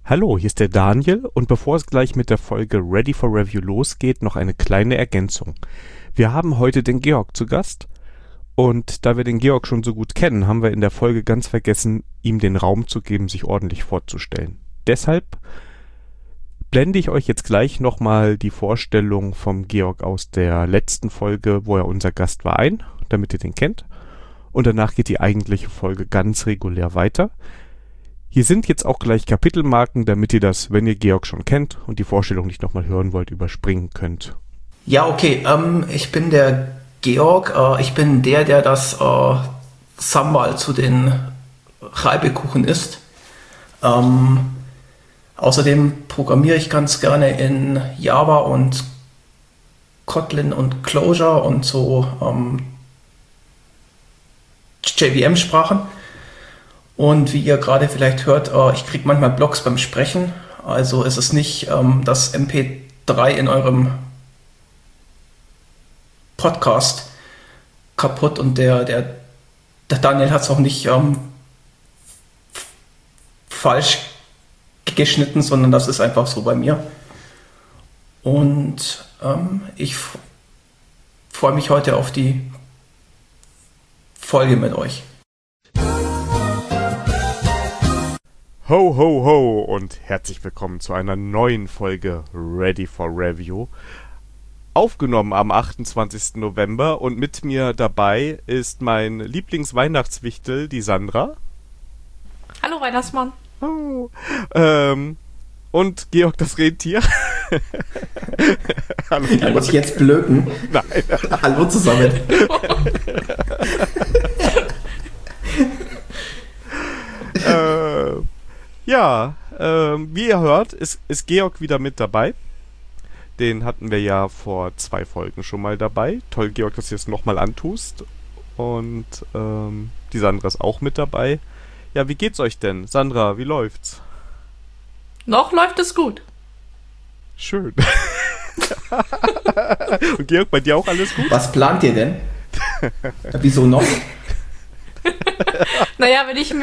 Hallo, hier ist der Daniel und bevor es gleich mit der Folge Ready for Review losgeht, noch eine kleine Ergänzung. Wir haben heute den Georg zu Gast und da wir den Georg schon so gut kennen, haben wir in der Folge ganz vergessen, ihm den Raum zu geben, sich ordentlich vorzustellen. Deshalb blende ich euch jetzt gleich nochmal die Vorstellung vom Georg aus der letzten Folge, wo er unser Gast war, ein, damit ihr den kennt. Und danach geht die eigentliche Folge ganz regulär weiter. Hier sind jetzt auch gleich Kapitelmarken, damit ihr das, wenn ihr Georg schon kennt und die Vorstellung nicht nochmal hören wollt, überspringen könnt. Ja, okay. Ich bin der Georg. Ich bin der das Sambal zu den Reibekuchen isst. Außerdem programmiere ich ganz gerne in Java und Kotlin und Clojure und so JVM-Sprachen. Und wie ihr gerade vielleicht hört, ich kriege manchmal Blogs beim Sprechen. Also ist es nicht das MP3 in eurem Podcast kaputt und der Daniel hat es auch nicht falsch geschnitten, sondern das ist einfach so bei mir. Und ich freue mich heute auf die Folge mit euch. Ho, ho, ho und herzlich willkommen zu einer neuen Folge Ready for Review. Aufgenommen am 28. November und mit mir dabei ist mein Lieblingsweihnachtswichtel, die Sandra. Hallo Weihnachtsmann. Oh, und Georg das Rentier. Hallo, Georg. Muss ich jetzt blöken? Nein. Hallo zusammen. Wie ihr hört, ist Georg wieder mit dabei. Den hatten wir ja vor 2 Folgen schon mal dabei. Toll, Georg, dass du es nochmal antust. Und die Sandra ist auch mit dabei. Ja, wie geht's euch denn? Sandra, wie läuft's? Noch läuft es gut. Schön. Und Georg, bei dir auch alles gut? Was plant ihr denn? Wieso noch? Naja, wenn ich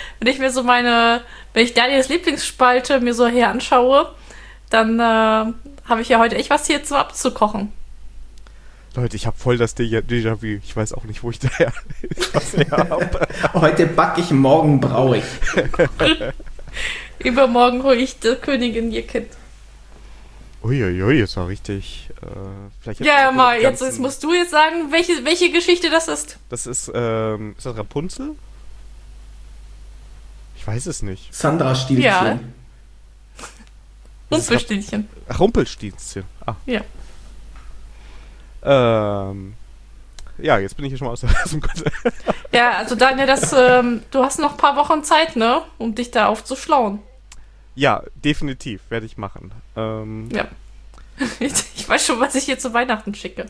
Daniels Lieblingsspalte mir so her anschaue, dann habe ich ja heute echt was hier zu abzukochen. Leute, ich habe voll das Déjà-vu. Ich weiß auch nicht, wo ich daher was her habe. Heute backe ich, morgen braue ich. Übermorgen hole ich die Königin ihr Kind. Uiuiui, das war richtig. Ja, mal, jetzt musst du jetzt sagen, welche Geschichte das ist. Das ist das Rapunzel? Ich weiß es nicht. Sandra Stielchen. Ja. Rumpelstilzchen. Ach, Rumpelstilzchen. Ah. Ja. Ja, jetzt bin ich hier schon mal aus dem Konzept. Ja, also Daniel, du hast noch ein paar Wochen Zeit, ne? Um dich da aufzuschlauen. Ja, definitiv, werde ich machen. Ja. Ich weiß schon, was ich hier zu Weihnachten schicke.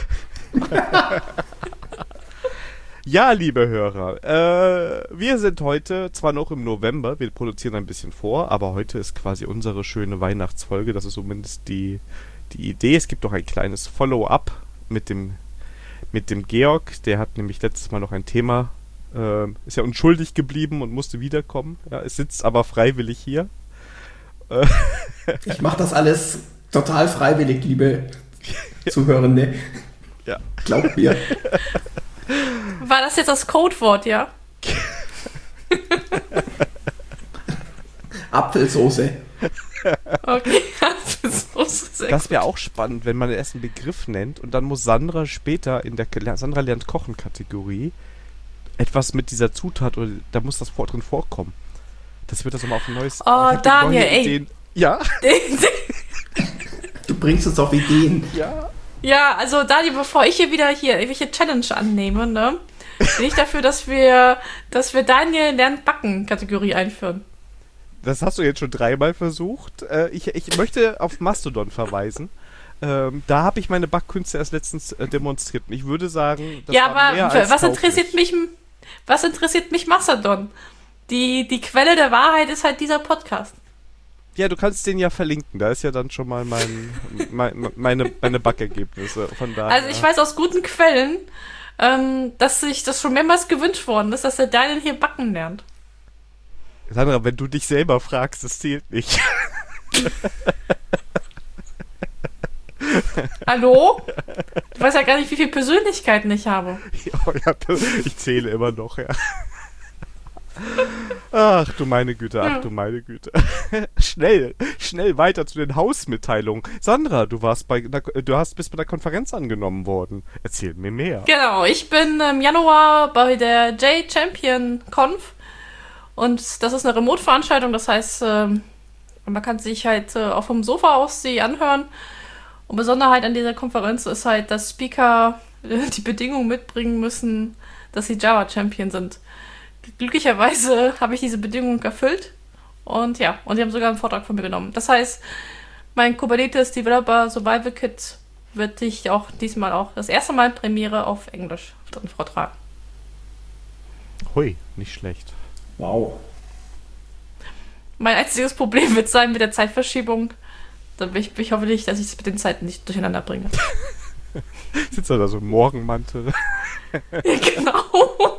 Ja, liebe Hörer, wir sind heute zwar noch im November, wir produzieren ein bisschen vor, aber heute ist quasi unsere schöne Weihnachtsfolge, das ist zumindest die Idee. Es gibt auch ein kleines Follow-up mit dem Georg, der hat nämlich letztes Mal noch ein Thema, ist ja unschuldig geblieben und musste wiederkommen, ja, es sitzt aber freiwillig hier. Ich mache das alles total freiwillig, liebe Zuhörende. Ja. Glaubt mir. War das jetzt das Codewort, ja? Apfelsoße. Okay, Apfelsoße. Das wäre auch spannend, wenn man erst einen Begriff nennt und dann muss Sandra später in der Sandra lernt Kochen-Kategorie etwas mit dieser Zutat oder da muss das drin vorkommen. Das wird das nochmal auf ein neues... Oh, Daniel, ey. Ja? Du bringst uns auf Ideen. Ja. Ja, also Daniel, bevor ich hier irgendwelche Challenge annehme, ne, bin ich dafür, dass wir Daniel lernt Backen Kategorie einführen. Das hast du jetzt schon 3-mal versucht. Ich möchte auf Mastodon verweisen. Da habe ich meine Backkünste erst letztens demonstriert. Und ich würde sagen, das ja, war mehr aber als was interessiert mich Mastodon? Die Quelle der Wahrheit ist halt dieser Podcast. Ja, du kannst den ja verlinken. Da ist ja dann schon mal meine Backergebnisse. Von daher. Also ich weiß aus guten Quellen, dass sich das schon mehrmals gewünscht worden ist, dass der Daniel hier backen lernt. Sandra, wenn du dich selber fragst, das zählt nicht. Hallo? Du weißt ja gar nicht, wie viele Persönlichkeiten ich habe. Ja, ich zähle immer noch, ja. Ach du meine Güte, ach du meine Güte. Schnell weiter zu den Hausmitteilungen. Sandra, bist bei der Konferenz angenommen worden. Erzähl mir mehr. Genau, ich bin im Januar bei der J-Champion Conf und das ist eine Remote-Veranstaltung, das heißt, man kann sich halt auch vom Sofa aus sie anhören. Und Besonderheit an dieser Konferenz ist halt, dass Speaker die Bedingungen mitbringen müssen, dass sie Java-Champion sind. Glücklicherweise habe ich diese Bedingungen erfüllt und ja, und sie haben sogar einen Vortrag von mir genommen. Das heißt, mein Kubernetes Developer Survival Kit wird ich auch diesmal auch das erste Mal Premiere auf Englisch drin vortragen. Hui, nicht schlecht. Wow. Mein einziges Problem wird sein mit der Zeitverschiebung. Ich hoffe nicht, dass ich es mit den Zeiten nicht durcheinander bringe. Sitzt da so im Morgenmantel? Ja, genau.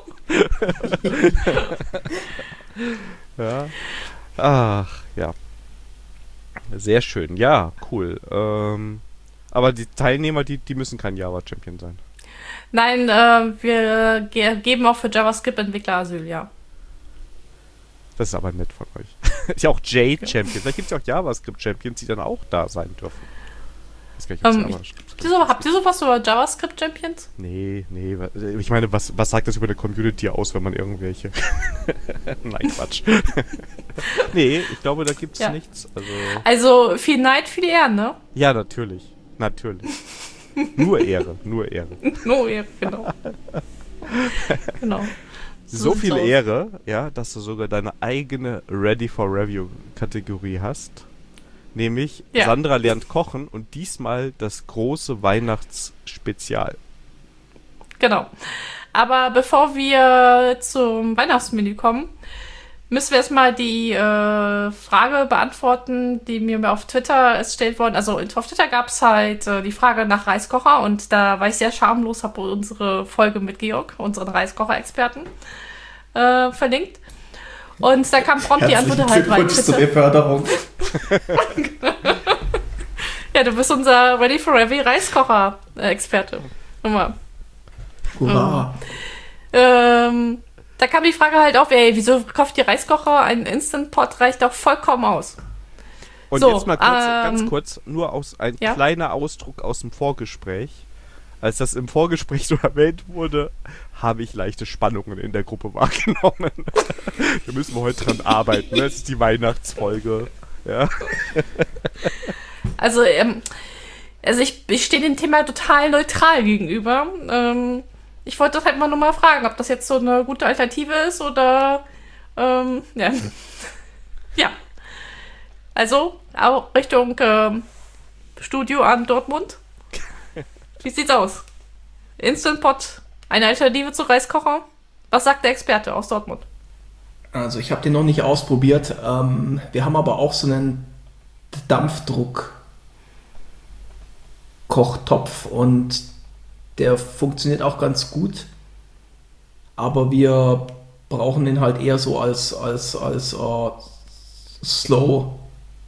Ja. Ach, ja. Sehr schön. Ja, cool. Aber die Teilnehmer, die müssen kein Java-Champion sein. Nein, wir geben auch für JavaScript-Entwickler Asyl, ja. Das ist aber nett von euch. Ist ja auch J-Champion. Vielleicht gibt es ja auch JavaScript-Champions, die dann auch da sein dürfen. Habt ihr sowas über JavaScript-Champions? Nee. Ich meine, was sagt das über eine Community aus, wenn man irgendwelche... Nein, Quatsch. Nee, ich glaube, da gibt es nichts. Also viel Neid, viel Ehren, ne? Ja, natürlich. Nur Ehre. Nur Ehre, genau. Genau. So viel Ehre, ja, dass du sogar deine eigene Ready for Review Kategorie hast. Nämlich Sandra lernt kochen und diesmal das große Weihnachtsspezial. Genau. Aber bevor wir zum Weihnachtsmenü kommen, müssen wir erstmal die Frage beantworten, die mir auf Twitter gestellt worden. Also auf Twitter gab es halt die Frage nach Reiskocher und da war ich sehr schamlos, habe unsere Folge mit Georg, unseren Reiskocher-Experten, verlinkt. Und da kam prompt die Antwort halt rein. Zur Beförderung. Ja, du bist unser Ready for Review Reiskocher-Experte. Hurra. Da kam die Frage halt auf, wieso kauft ihr Reiskocher? Ein Instant Pot reicht doch vollkommen aus. Und so, jetzt mal ganz kurz, nur ein kleiner Ausdruck aus dem Vorgespräch. Als das im Vorgespräch so erwähnt wurde, habe ich leichte Spannungen in der Gruppe wahrgenommen. Da müssen wir heute dran arbeiten. Ne? Das ist die Weihnachtsfolge. Ja. Also ich stehe dem Thema total neutral gegenüber. Ich wollte das halt mal nochmal fragen, ob das jetzt so eine gute Alternative ist oder ja. Ja. Also, auch Richtung Studio an Dortmund. Wie sieht's aus? Instant Pot, eine Alternative zu Reiskocher? Was sagt der Experte aus Dortmund? Also ich habe den noch nicht ausprobiert. Wir haben aber auch so einen Dampfdruck-Kochtopf und der funktioniert auch ganz gut. Aber wir brauchen den halt eher so als Slow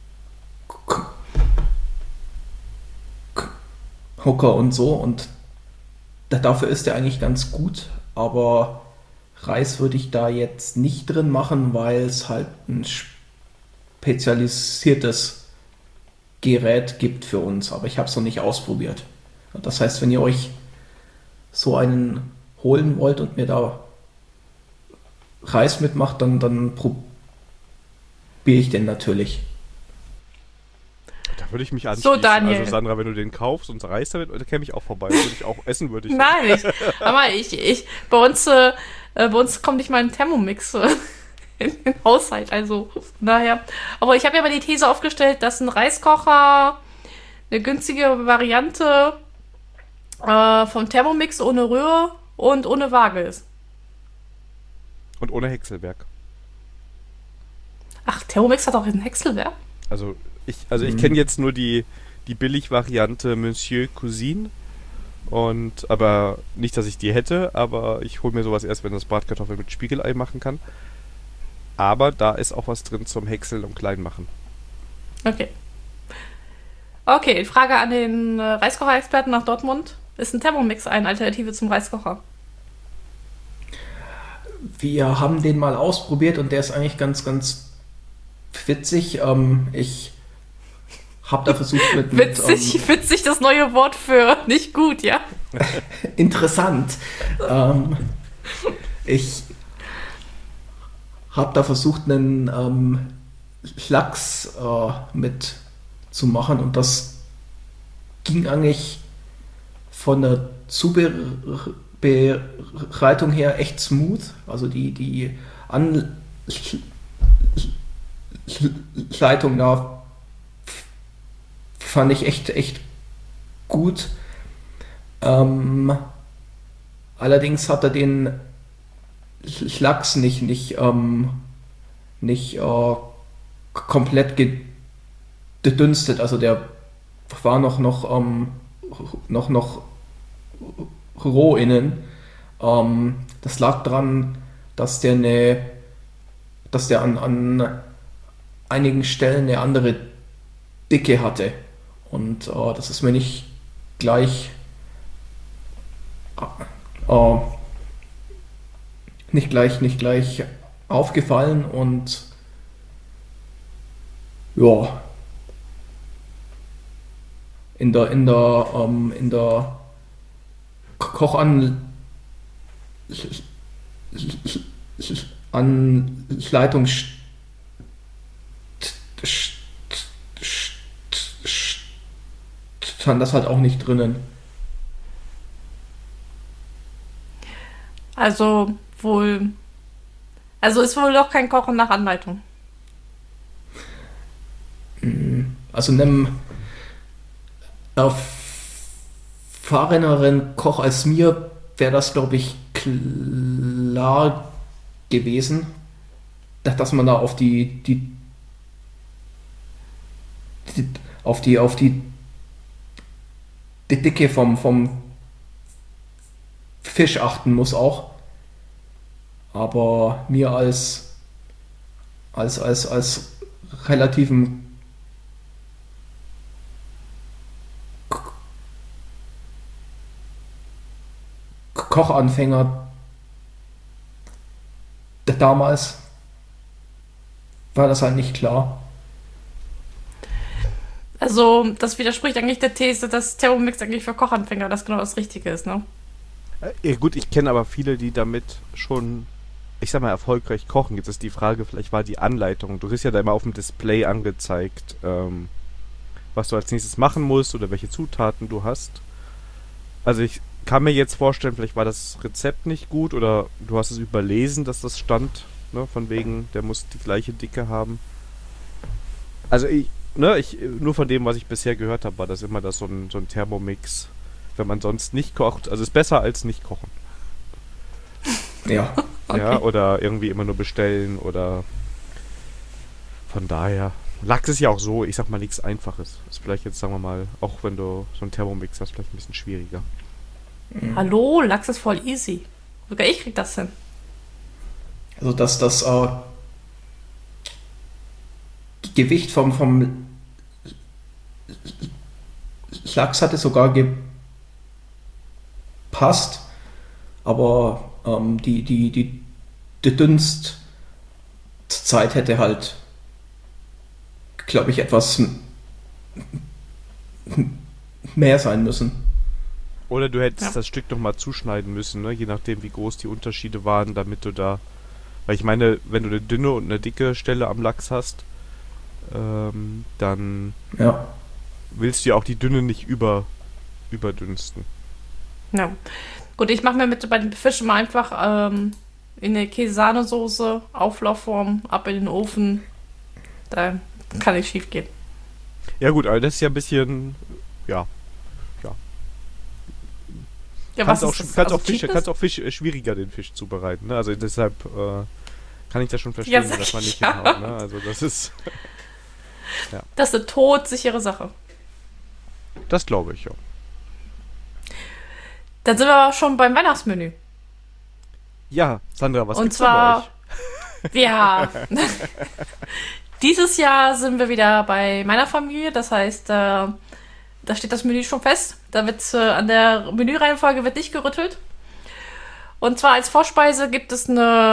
Hocker und so, und dafür ist der eigentlich ganz gut, aber Reis würde ich da jetzt nicht drin machen, weil es halt ein spezialisiertes Gerät gibt für uns, aber ich habe es noch nicht ausprobiert. Das heißt, wenn ihr euch so einen holen wollt und mir da Reis mitmacht, dann probiere ich den natürlich. Da würde ich mich anschließen. So, Daniel. Also Sandra, wenn du den kaufst und Reis damit, da käme ich auch vorbei. Würde ich auch essen, würde ich. Nein, bei uns kommt nicht mal ein Thermomix in den Haushalt, also daher. Aber ich habe ja mal die These aufgestellt, dass ein Reiskocher eine günstige Variante vom Thermomix ohne Röhre und ohne Waage ist. Und ohne Häckselwerk. Ach, Thermomix hat auch ein Häckselwerk? Also ich kenne jetzt nur die Billig-Variante Monsieur Cousine. Aber nicht, dass ich die hätte, aber ich hole mir sowas erst, wenn das Bratkartoffel mit Spiegelei machen kann. Aber da ist auch was drin zum Häckseln und Kleinmachen. Okay. Okay, Frage an den Reiskocher-Experten nach Dortmund. Ist ein Thermomix eine Alternative zum Reiskocher? Wir haben den mal ausprobiert und der ist eigentlich ganz, ganz witzig. Ich habe da versucht Witzig, das neue Wort für nicht gut, ja? interessant. Ich habe da versucht, einen Lachs mit zu machen und das ging eigentlich von der Zubereitung her echt smooth. Also die Anleitung da fand ich echt gut. Allerdings hat er den Lachs nicht komplett gedünstet. Also der war noch roh innen. Das lag daran, dass der an einigen Stellen eine andere Dicke hatte. Und das ist mir nicht gleich aufgefallen und ja, in der Kochanleitung stand das halt auch nicht drinnen. Also ist wohl doch kein Kochen nach Anleitung. Also einem erfahreneren Koch als mir wäre das, glaube ich, klar gewesen, dass man da auf die Dicke vom Fisch achten muss auch. Aber mir als relativen Kochanfänger damals war das halt nicht klar. Also, das widerspricht eigentlich der These, dass Thermomix eigentlich für Kochanfänger das genau das Richtige ist, ne? Ja, gut, ich kenne aber viele, die damit schon, ich sag mal, erfolgreich kochen. Jetzt ist die Frage, vielleicht war die Anleitung. Du kriegst ja da immer auf dem Display angezeigt, was du als nächstes machen musst oder welche Zutaten du hast. Also ich kann mir jetzt vorstellen, vielleicht war das Rezept nicht gut oder du hast es überlesen, dass das stand, ne, von wegen, der muss die gleiche Dicke haben. Also nur von dem, was ich bisher gehört habe, war das immer so ein Thermomix, wenn man sonst nicht kocht. Also ist besser als nicht kochen. Ja. Okay. Ja, oder irgendwie immer nur bestellen oder von daher. Lachs ist ja auch so, ich sag mal, nichts Einfaches. Ist vielleicht jetzt, sagen wir mal, auch wenn du so einen Thermomix hast, vielleicht ein bisschen schwieriger. Hallo, Lachs ist voll easy. Sogar ich krieg das hin. Also das Gewicht vom Lachs hatte sogar gepasst, aber die Dünstzeit hätte halt, glaube ich, etwas mehr sein müssen. Oder du hättest das Stück nochmal zuschneiden müssen, ne? Je nachdem, wie groß die Unterschiede waren, damit du da... Weil ich meine, wenn du eine dünne und eine dicke Stelle am Lachs hast, dann willst du ja auch die dünne nicht überdünsten. Ja. Gut, ich mache mir bei den Fischen mal einfach in eine Käse-Sahnesoße, Auflaufform, ab in den Ofen. Da kann nicht schief gehen. Ja gut, aber das ist ja ein bisschen... Ja, was kannst auch Fisch schwieriger den Fisch zubereiten, ne? Also deshalb kann ich das schon verstehen, dass man nicht hinhaut, ne? Also das ist ja. Das ist eine todsichere Sache. Das glaube ich, ja. Dann sind wir aber schon beim Weihnachtsmenü. Ja, Sandra, was und gibt's zwar, bei euch? Ja. Dieses Jahr sind wir wieder bei meiner Familie. Das heißt, da steht das Menü schon fest. Da wird an der Menüreihenfolge wird nicht gerüttelt. Und zwar als Vorspeise gibt es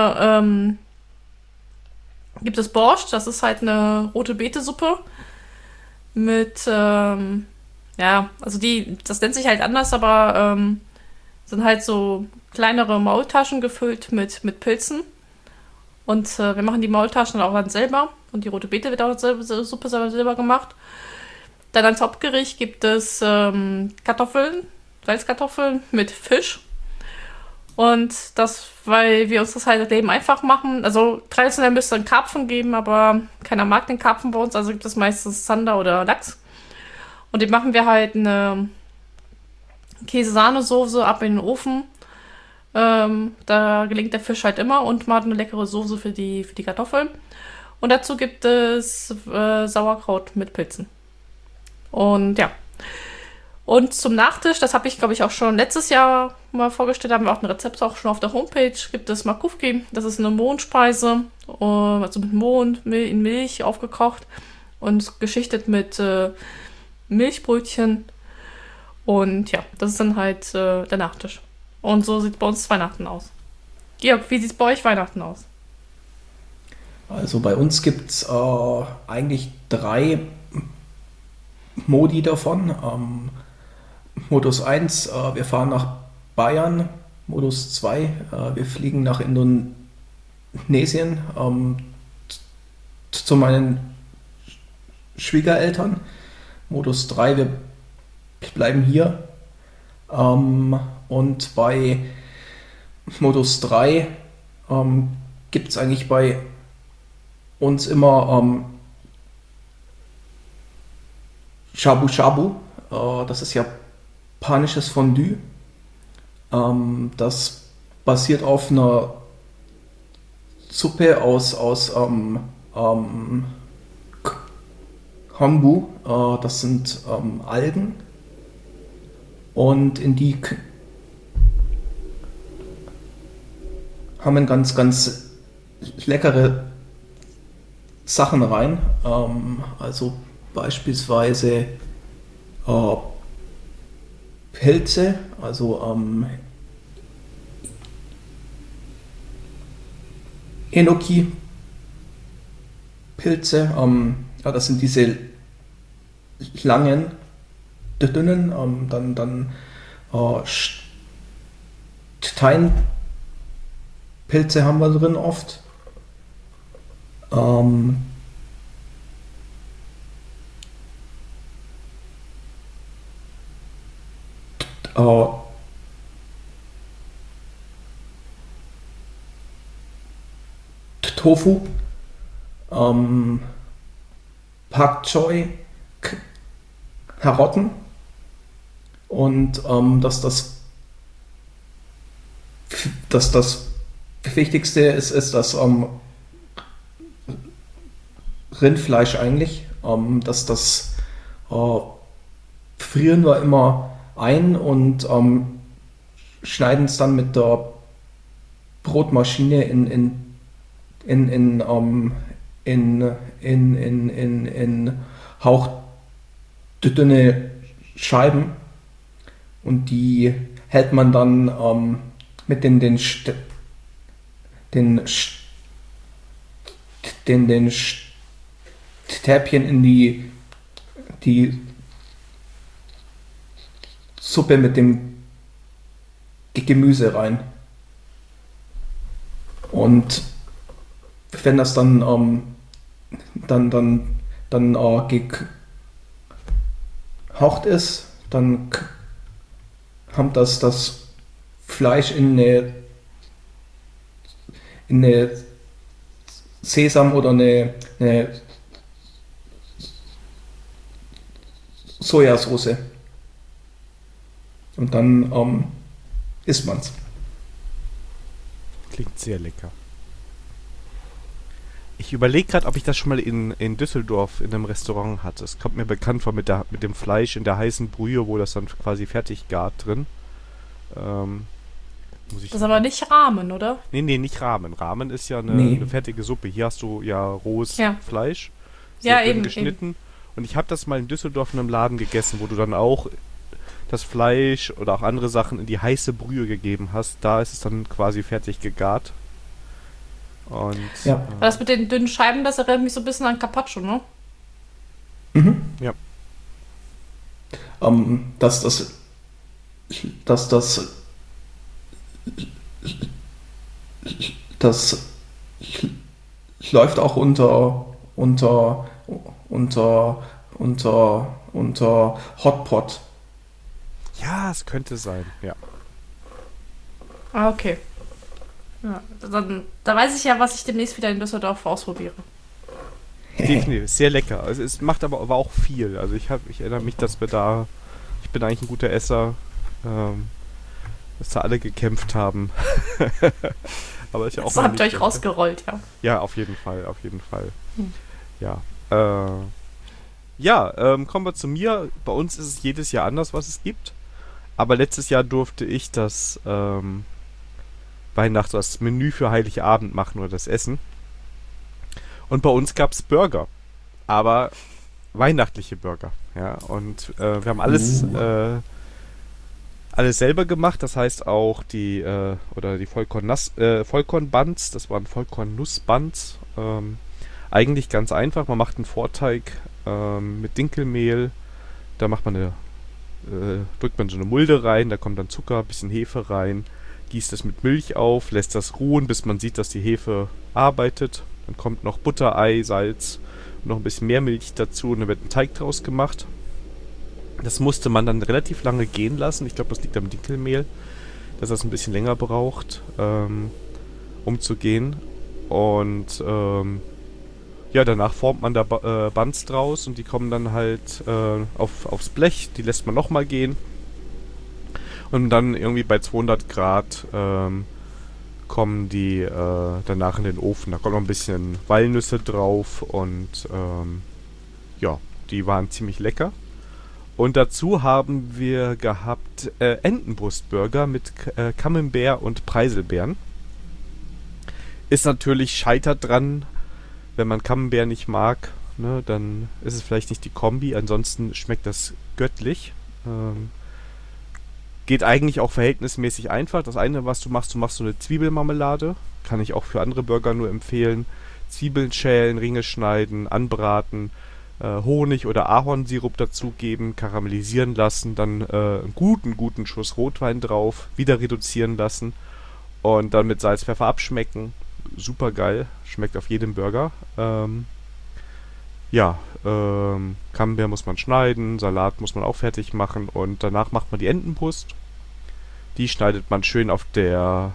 Borscht. Das ist halt eine rote Beete-Suppe mit, also das nennt sich halt anders, aber sind halt so kleinere Maultaschen gefüllt mit Pilzen. Und wir machen die Maultaschen auch dann selber. Und die rote Beete wird auch Suppe selber gemacht. Dann als Hauptgericht gibt es Salzkartoffeln mit Fisch. Und das, weil wir uns das halt das Leben einfach machen. Also traditionell müsste es einen Karpfen geben, aber keiner mag den Karpfen bei uns. Also gibt es meistens Zander oder Lachs. Und den machen wir halt eine Käse-Sahnesoße ab in den Ofen. Da gelingt der Fisch halt immer und man hat eine leckere Soße für die Kartoffeln. Und dazu gibt es Sauerkraut mit Pilzen. Und ja. Und zum Nachtisch, das habe ich, glaube ich, auch schon letztes Jahr mal vorgestellt, haben wir auch ein Rezept auch schon auf der Homepage, gibt es Makufki. Das ist eine Mohnspeise, also mit Mohn in Milch aufgekocht und geschichtet mit Milchbrötchen. Und ja, das ist dann halt der Nachtisch. Und so sieht bei uns Weihnachten aus. Georg, wie sieht es bei euch Weihnachten aus? Also bei uns gibt es eigentlich 3 Modi davon. Modus 1, wir fahren nach Bayern. Modus 2, wir fliegen nach Indonesien zu meinen Schwiegereltern. Modus 3, wir bleiben hier. Und bei Modus 3 gibt es eigentlich bei uns immer Shabu Shabu. Das ist japanisches Fondue. Das basiert auf einer Suppe aus Kombu. Das sind Algen. Und in die haben ganz, ganz leckere Sachen rein. Also beispielsweise Pilze, also Enoki-Pilze. Das sind diese langen, dünnen, dann Steinpilze haben wir drin oft. Tofu, Pak Choi, Karotten und das Wichtigste ist das Rindfleisch eigentlich. Das frieren wir immer ein und schneiden es dann mit der Brotmaschine in hauchdünne Scheiben und die hält man dann mit den Stäbchen in die Suppe mit dem Gemüse rein. Und wenn das dann gehaucht ist, dann kommt das Fleisch in eine Sesam oder eine Sojasauce. Und dann isst man's. Klingt sehr lecker. Ich überlege gerade, ob ich das schon mal in Düsseldorf in einem Restaurant hatte. Es kommt mir bekannt vor mit dem Fleisch in der heißen Brühe, wo das dann quasi fertig gart drin. Das ist aber nicht Ramen, oder? Nee, nicht Ramen. Ramen ist ja Nee. eine fertige Suppe. Hier hast du ja rohes Ja. Fleisch, Ja, dünn eben, geschnitten. Und ich habe das mal in Düsseldorf in einem Laden gegessen, wo du dann auch das Fleisch oder auch andere Sachen in die heiße Brühe gegeben hast. Da ist es dann quasi fertig gegart. Und Ja. Aber das mit den dünnen Scheiben, das erinnert mich so ein bisschen an Carpaccio, ne? Mhm. Ja. Dass das das läuft auch unter Hotpot. ja, es könnte sein, ja. Ah, okay. Ja, da weiß ich ja, was ich demnächst wieder in Düsseldorf ausprobiere. Definitiv, sehr lecker. Also es macht aber auch viel. Also ich erinnere mich, dass ich bin eigentlich ein guter Esser, dass da alle gekämpft haben. Aber ist ja auch Das mal habt nicht ihr euch schlecht. rausgerollt, ja. Ja, auf jeden Fall. Hm. Ja. Kommen wir zu mir. Bei uns ist es jedes Jahr anders, was es gibt. Aber letztes Jahr durfte ich das das Menü für Heiligabend machen oder das Essen. Und bei uns gab es Burger. Aber weihnachtliche Burger. Ja, und wir haben alles selber gemacht. Das heißt auch die Vollkorn-Buns. Das waren Vollkorn-Nuss-Buns. Eigentlich ganz einfach. Man macht einen Vorteig mit Dinkelmehl. Da drückt man so eine Mulde rein. Da kommt dann Zucker, ein bisschen Hefe rein. Gießt es mit Milch auf, lässt das ruhen, bis man sieht, dass die Hefe arbeitet. Dann kommt noch Butter, Ei, Salz und noch ein bisschen mehr Milch dazu und dann wird ein Teig draus gemacht. Das musste man dann relativ lange gehen lassen. Ich glaube, das liegt am Dinkelmehl, dass das ein bisschen länger braucht, um zu gehen. Und danach formt man da Buns draus und die kommen dann halt aufs Blech. Die lässt man nochmal gehen. Und dann irgendwie bei 200 Grad kommen die danach in den Ofen. Da kommt noch ein bisschen Walnüsse drauf und die waren ziemlich lecker. Und dazu haben wir gehabt Entenbrustburger mit Camembert und Preiselbeeren. Ist natürlich scheitert dran, wenn man Camembert nicht mag, ne, dann ist es vielleicht nicht die Kombi. Ansonsten schmeckt das göttlich. Geht eigentlich auch verhältnismäßig einfach. Das eine, was du machst so eine Zwiebelmarmelade. Kann ich auch für andere Burger nur empfehlen. Zwiebeln schälen, Ringe schneiden, anbraten, Honig oder Ahornsirup dazugeben, karamellisieren lassen, dann einen guten Schuss Rotwein drauf, wieder reduzieren lassen und dann mit Salz, Pfeffer abschmecken. Super geil, schmeckt auf jedem Burger. Camembert muss man schneiden, Salat muss man auch fertig machen und danach macht man die Entenbrust. Die schneidet man schön auf der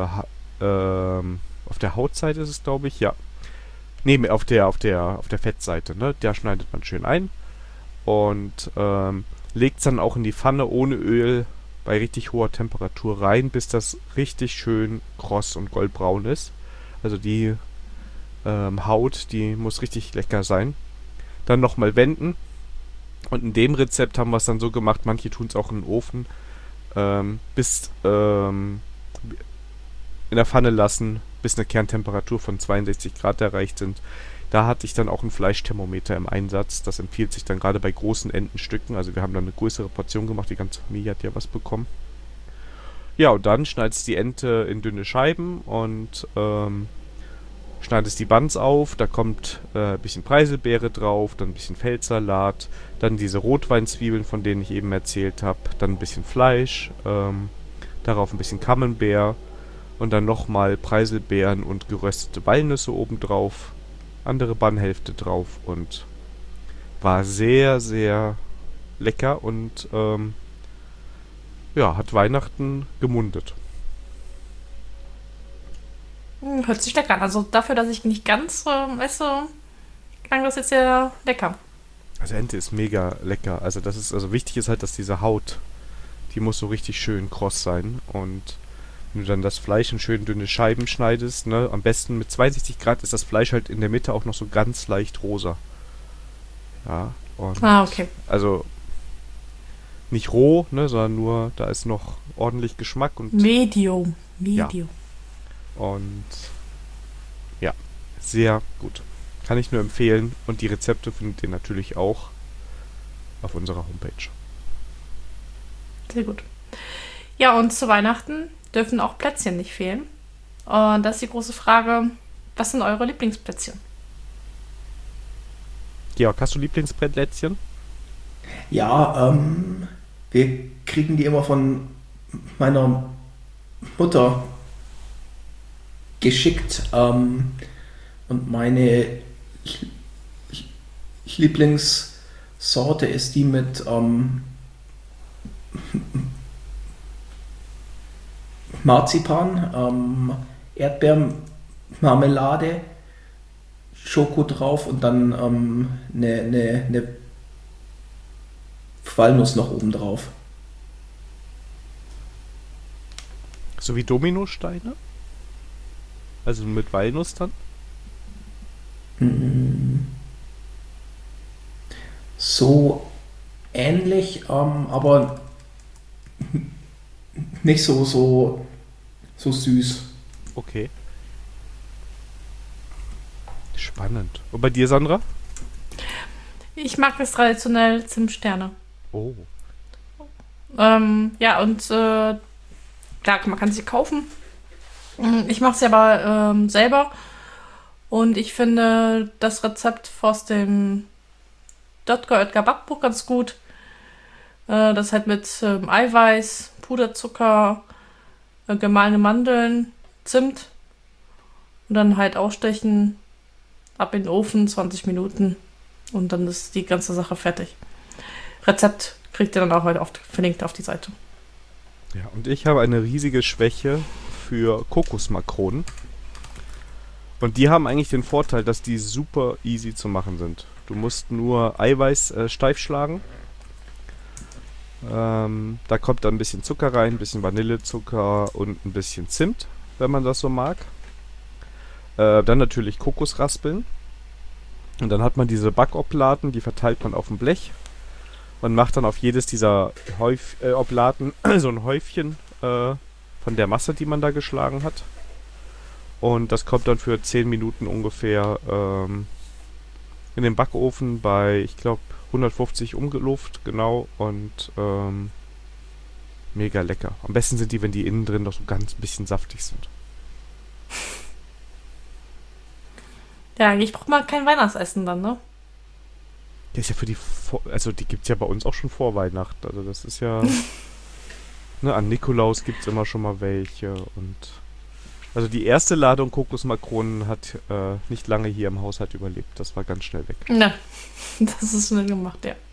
Hautseite ist es, glaube ich, ja. Nee, auf der Fettseite, ne? Da schneidet man schön ein und legt es dann auch in die Pfanne ohne Öl bei richtig hoher Temperatur rein, bis das richtig schön kross und goldbraun ist. Also die Haut, die muss richtig lecker sein. Dann nochmal wenden. Und in dem Rezept haben wir es dann so gemacht, manche tun es auch in den Ofen, bis in der Pfanne lassen, bis eine Kerntemperatur von 62 Grad erreicht sind. Da hatte ich dann auch ein Fleischthermometer im Einsatz. Das empfiehlt sich dann gerade bei großen Entenstücken. Also wir haben dann eine größere Portion gemacht. Die ganze Familie hat ja was bekommen. Ja, und dann schneidest du die Ente in dünne Scheiben und schneidest die Buns auf. Da kommt ein bisschen Preiselbeere drauf, dann ein bisschen Feldsalat, dann diese Rotweinzwiebeln, von denen ich eben erzählt habe, dann ein bisschen Fleisch, darauf ein bisschen Camembert und dann nochmal Preiselbeeren und geröstete Walnüsse obendrauf, andere Bannhälfte drauf und war sehr, sehr lecker und hat Weihnachten gemundet. Hört sich lecker an. Also dafür, dass ich nicht ganz esse, klang das jetzt sehr lecker. Also Ente ist mega lecker. Also wichtig ist halt, dass diese Haut, die muss so richtig schön kross sein. Und wenn du dann das Fleisch in schön dünne Scheiben schneidest, ne, am besten mit 62 Grad ist das Fleisch halt in der Mitte auch noch so ganz leicht rosa. Ja. Und okay. also nicht roh, ne, sondern nur, da ist noch ordentlich Geschmack und Medium. Ja. Und ja, sehr gut. Kann ich nur empfehlen. Und die Rezepte findet ihr natürlich auch auf unserer Homepage. Sehr gut. Ja, und zu Weihnachten dürfen auch Plätzchen nicht fehlen. Und das ist die große Frage, was sind eure Lieblingsplätzchen? Georg, hast du Lieblingsplätzchen? Ja, wir kriegen die immer von meiner Mutter geschickt. Und meine Lieblingssorte ist die mit Marzipan, Erdbeermarmelade, Schoko drauf und dann eine Walnuss noch oben drauf. So wie Dominosteine? Also mit Walnuss dann? So ähnlich, aber nicht so süß. Okay. Spannend. Und bei dir, Sandra? Ich mag es traditionell Zimtsterne. Oh. Ja, und klar, man kann sie kaufen. Ich mache sie aber selber. Und ich finde das Rezept aus dem Dotker Oetker Backbuch ganz gut. Das halt mit Eiweiß, Puderzucker, gemahlene Mandeln, Zimt. Und dann halt ausstechen, ab in den Ofen, 20 Minuten. Und dann ist die ganze Sache fertig. Rezept kriegt ihr dann auch heute verlinkt auf die Seite. Ja, und ich habe eine riesige Schwäche für Kokosmakronen. Und die haben eigentlich den Vorteil, dass die super easy zu machen sind. Du musst nur Eiweiß steif schlagen. Da kommt dann ein bisschen Zucker rein, ein bisschen Vanillezucker und ein bisschen Zimt, wenn man das so mag. Dann natürlich Kokos raspeln. Und dann hat man diese Backoblaten, die verteilt man auf dem Blech. Man macht dann auf jedes dieser Oblaten so ein Häufchen von der Masse, die man da geschlagen hat. Und das kommt dann für 10 Minuten ungefähr in den Backofen bei, ich glaube, 150 Umluft, genau. Und mega lecker. Am besten sind die, wenn die innen drin noch so ganz bisschen saftig sind. Ja, eigentlich braucht man kein Weihnachtsessen dann, ne? Der ist ja für die, also die gibt's ja bei uns auch schon vor Weihnachten. Also das ist ja, ne, an Nikolaus gibt's immer schon mal welche und also die erste Ladung Kokosmakronen hat nicht lange hier im Haushalt überlebt. Das war ganz schnell weg. Ja, das ist schnell gemacht, ja.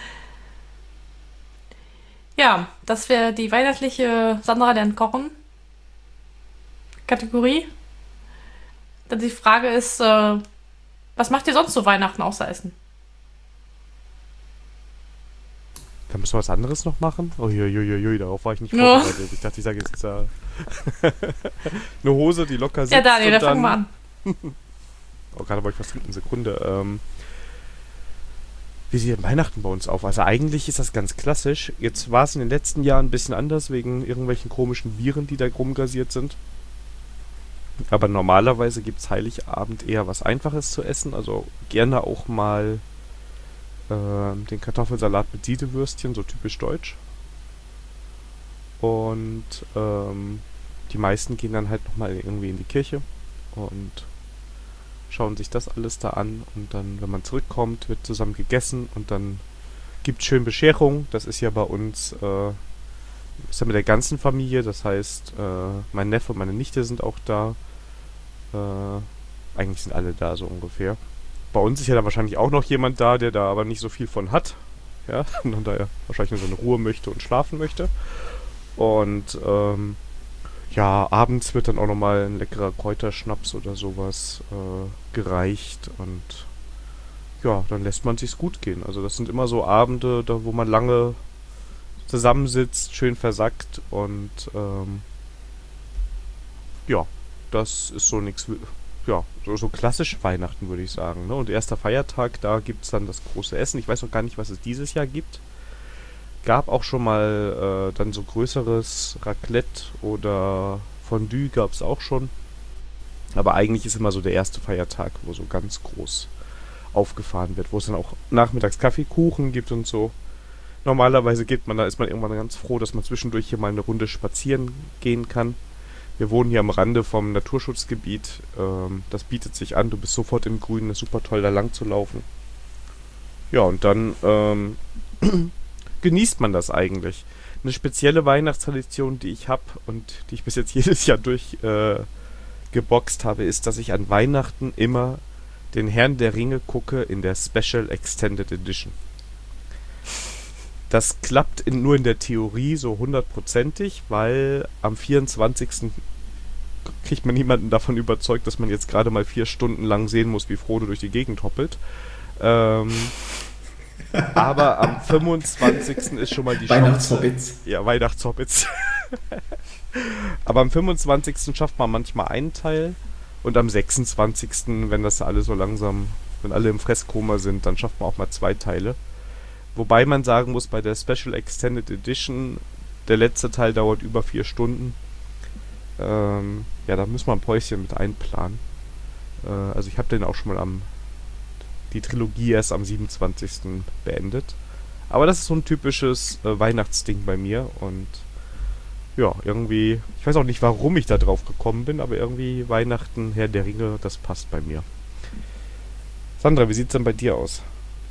Ja, das wäre die weihnachtliche Sandra lernt kochen Kategorie. Dann die Frage ist, was macht ihr sonst zu Weihnachten außer Essen? Da müssen wir was anderes noch machen? Uiuiui, darauf war ich nicht vorbereitet. Ich dachte, ich sage jetzt eine Hose, die locker sitzt. Ja, Daniel, da fangen wir an. Oh, gerade wollte ich was trinken, eine Sekunde. Wie sieht denn Weihnachten bei uns auf? Also eigentlich ist das ganz klassisch. Jetzt war es in den letzten Jahren ein bisschen anders, wegen irgendwelchen komischen Viren, die da rumgrasiert sind. Aber normalerweise gibt es Heiligabend eher was Einfaches zu essen. Also gerne auch mal den Kartoffelsalat mit Siedewürstchen, so typisch deutsch. Und die meisten gehen dann halt nochmal irgendwie in die Kirche und schauen sich das alles da an. Und dann, wenn man zurückkommt, wird zusammen gegessen und dann gibt es schön Bescherung. Das ist ja bei uns ist ja mit der ganzen Familie. Das heißt, mein Neffe und meine Nichte sind auch da. Eigentlich sind alle da so ungefähr. Bei uns ist ja dann wahrscheinlich auch noch jemand da, der da aber nicht so viel von hat. Ja, und da er wahrscheinlich nur so eine Ruhe möchte und schlafen möchte. Und ja, abends wird dann auch nochmal ein leckerer Kräuterschnaps oder sowas gereicht. Und ja, dann lässt man sich's gut gehen. Also das sind immer so Abende, da wo man lange zusammensitzt, schön versackt. Und ja, das ist so nichts... Ja, so klassisch Weihnachten, würde ich sagen. Ne? Und erster Feiertag, da gibt es dann das große Essen. Ich weiß noch gar nicht, was es dieses Jahr gibt. Gab auch schon mal dann so größeres Raclette oder Fondue gab es auch schon. Aber eigentlich ist immer so der erste Feiertag, wo so ganz groß aufgefahren wird, wo es dann auch nachmittags Kaffeekuchen gibt und so. Normalerweise ist man irgendwann ganz froh, dass man zwischendurch hier mal eine Runde spazieren gehen kann. Wir wohnen hier am Rande vom Naturschutzgebiet. Das bietet sich an, du bist sofort im Grünen, ist super toll da lang zu laufen. Ja, und dann genießt man das eigentlich. Eine spezielle Weihnachtstradition, die ich habe und die ich bis jetzt jedes Jahr durchgeboxt habe, ist, dass ich an Weihnachten immer den Herrn der Ringe gucke in der Special Extended Edition. Das klappt nur in der Theorie so 100%ig, weil am 24. kriegt man niemanden davon überzeugt, dass man jetzt gerade mal 4 Stunden lang sehen muss, wie Frodo durch die Gegend hoppelt. Aber am 25. ist schon mal die Weihnachtshobbits. Ja, Weihnachtshobbits. Aber am 25. schafft man manchmal einen Teil und am 26., wenn das alle so langsam, wenn alle im Fresskoma sind, dann schafft man auch mal 2 Teile. Wobei man sagen muss, bei der Special Extended Edition, der letzte Teil dauert über 4 Stunden. Ja, da muss man ein Päuschen mit einplanen. Also ich habe den auch schon mal die Trilogie erst am 27. beendet. Aber das ist so ein typisches Weihnachtsding bei mir und ja, irgendwie, ich weiß auch nicht, warum ich da drauf gekommen bin, aber irgendwie Weihnachten, Herr der Ringe, das passt bei mir. Sandra, wie sieht's denn bei dir aus?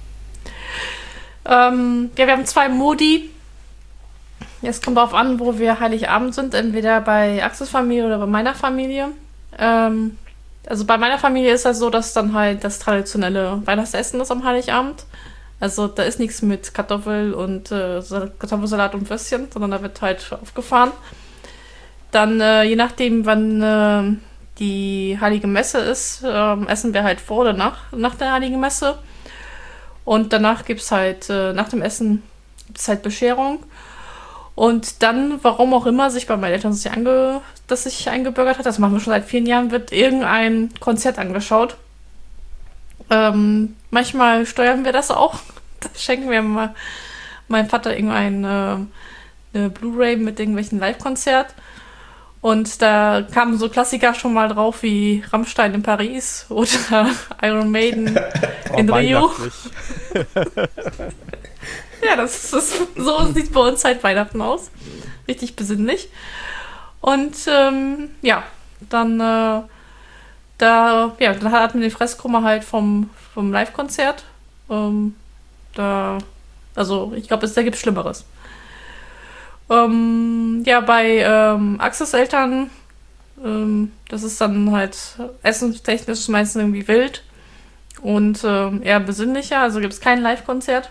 Ja, wir haben 2 Modi. Es kommt darauf an, wo wir Heiligabend sind, entweder bei Axels Familie oder bei meiner Familie. Also bei meiner Familie ist das so, dass dann halt das traditionelle Weihnachtsessen ist am Heiligabend. Also da ist nichts mit Kartoffel und Kartoffelsalat und Würstchen, sondern da wird halt aufgefahren. Dann, je nachdem, wann die Heilige Messe ist, essen wir halt vor oder nach der Heiligen Messe. Und danach gibt es halt, nach dem Essen gibt's halt Bescherung. Und dann, warum auch immer, sich bei meinen Eltern das sich eingebürgert hat, das machen wir schon seit 4 Jahren, wird irgendein Konzert angeschaut. Manchmal steuern wir das auch. Da schenken wir mal meinem Vater eine Blu-ray mit irgendwelchen Live-Konzert. Und da kamen so Klassiker schon mal drauf wie Rammstein in Paris oder Iron Maiden in Rio. Ja, so sieht bei uns halt Weihnachten aus. Richtig besinnlich. Und ja, dann hatten wir den Fresskummer halt vom Live-Konzert. Also ich glaube, da gibt es Schlimmeres. Ja, bei Axels Eltern, das ist dann halt essenstechnisch meistens irgendwie wild und eher besinnlicher, also gibt es kein Live-Konzert.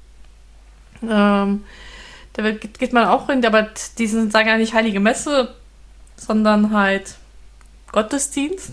Da geht man auch hin, aber die sagen ja nicht Heilige Messe, sondern halt Gottesdienst.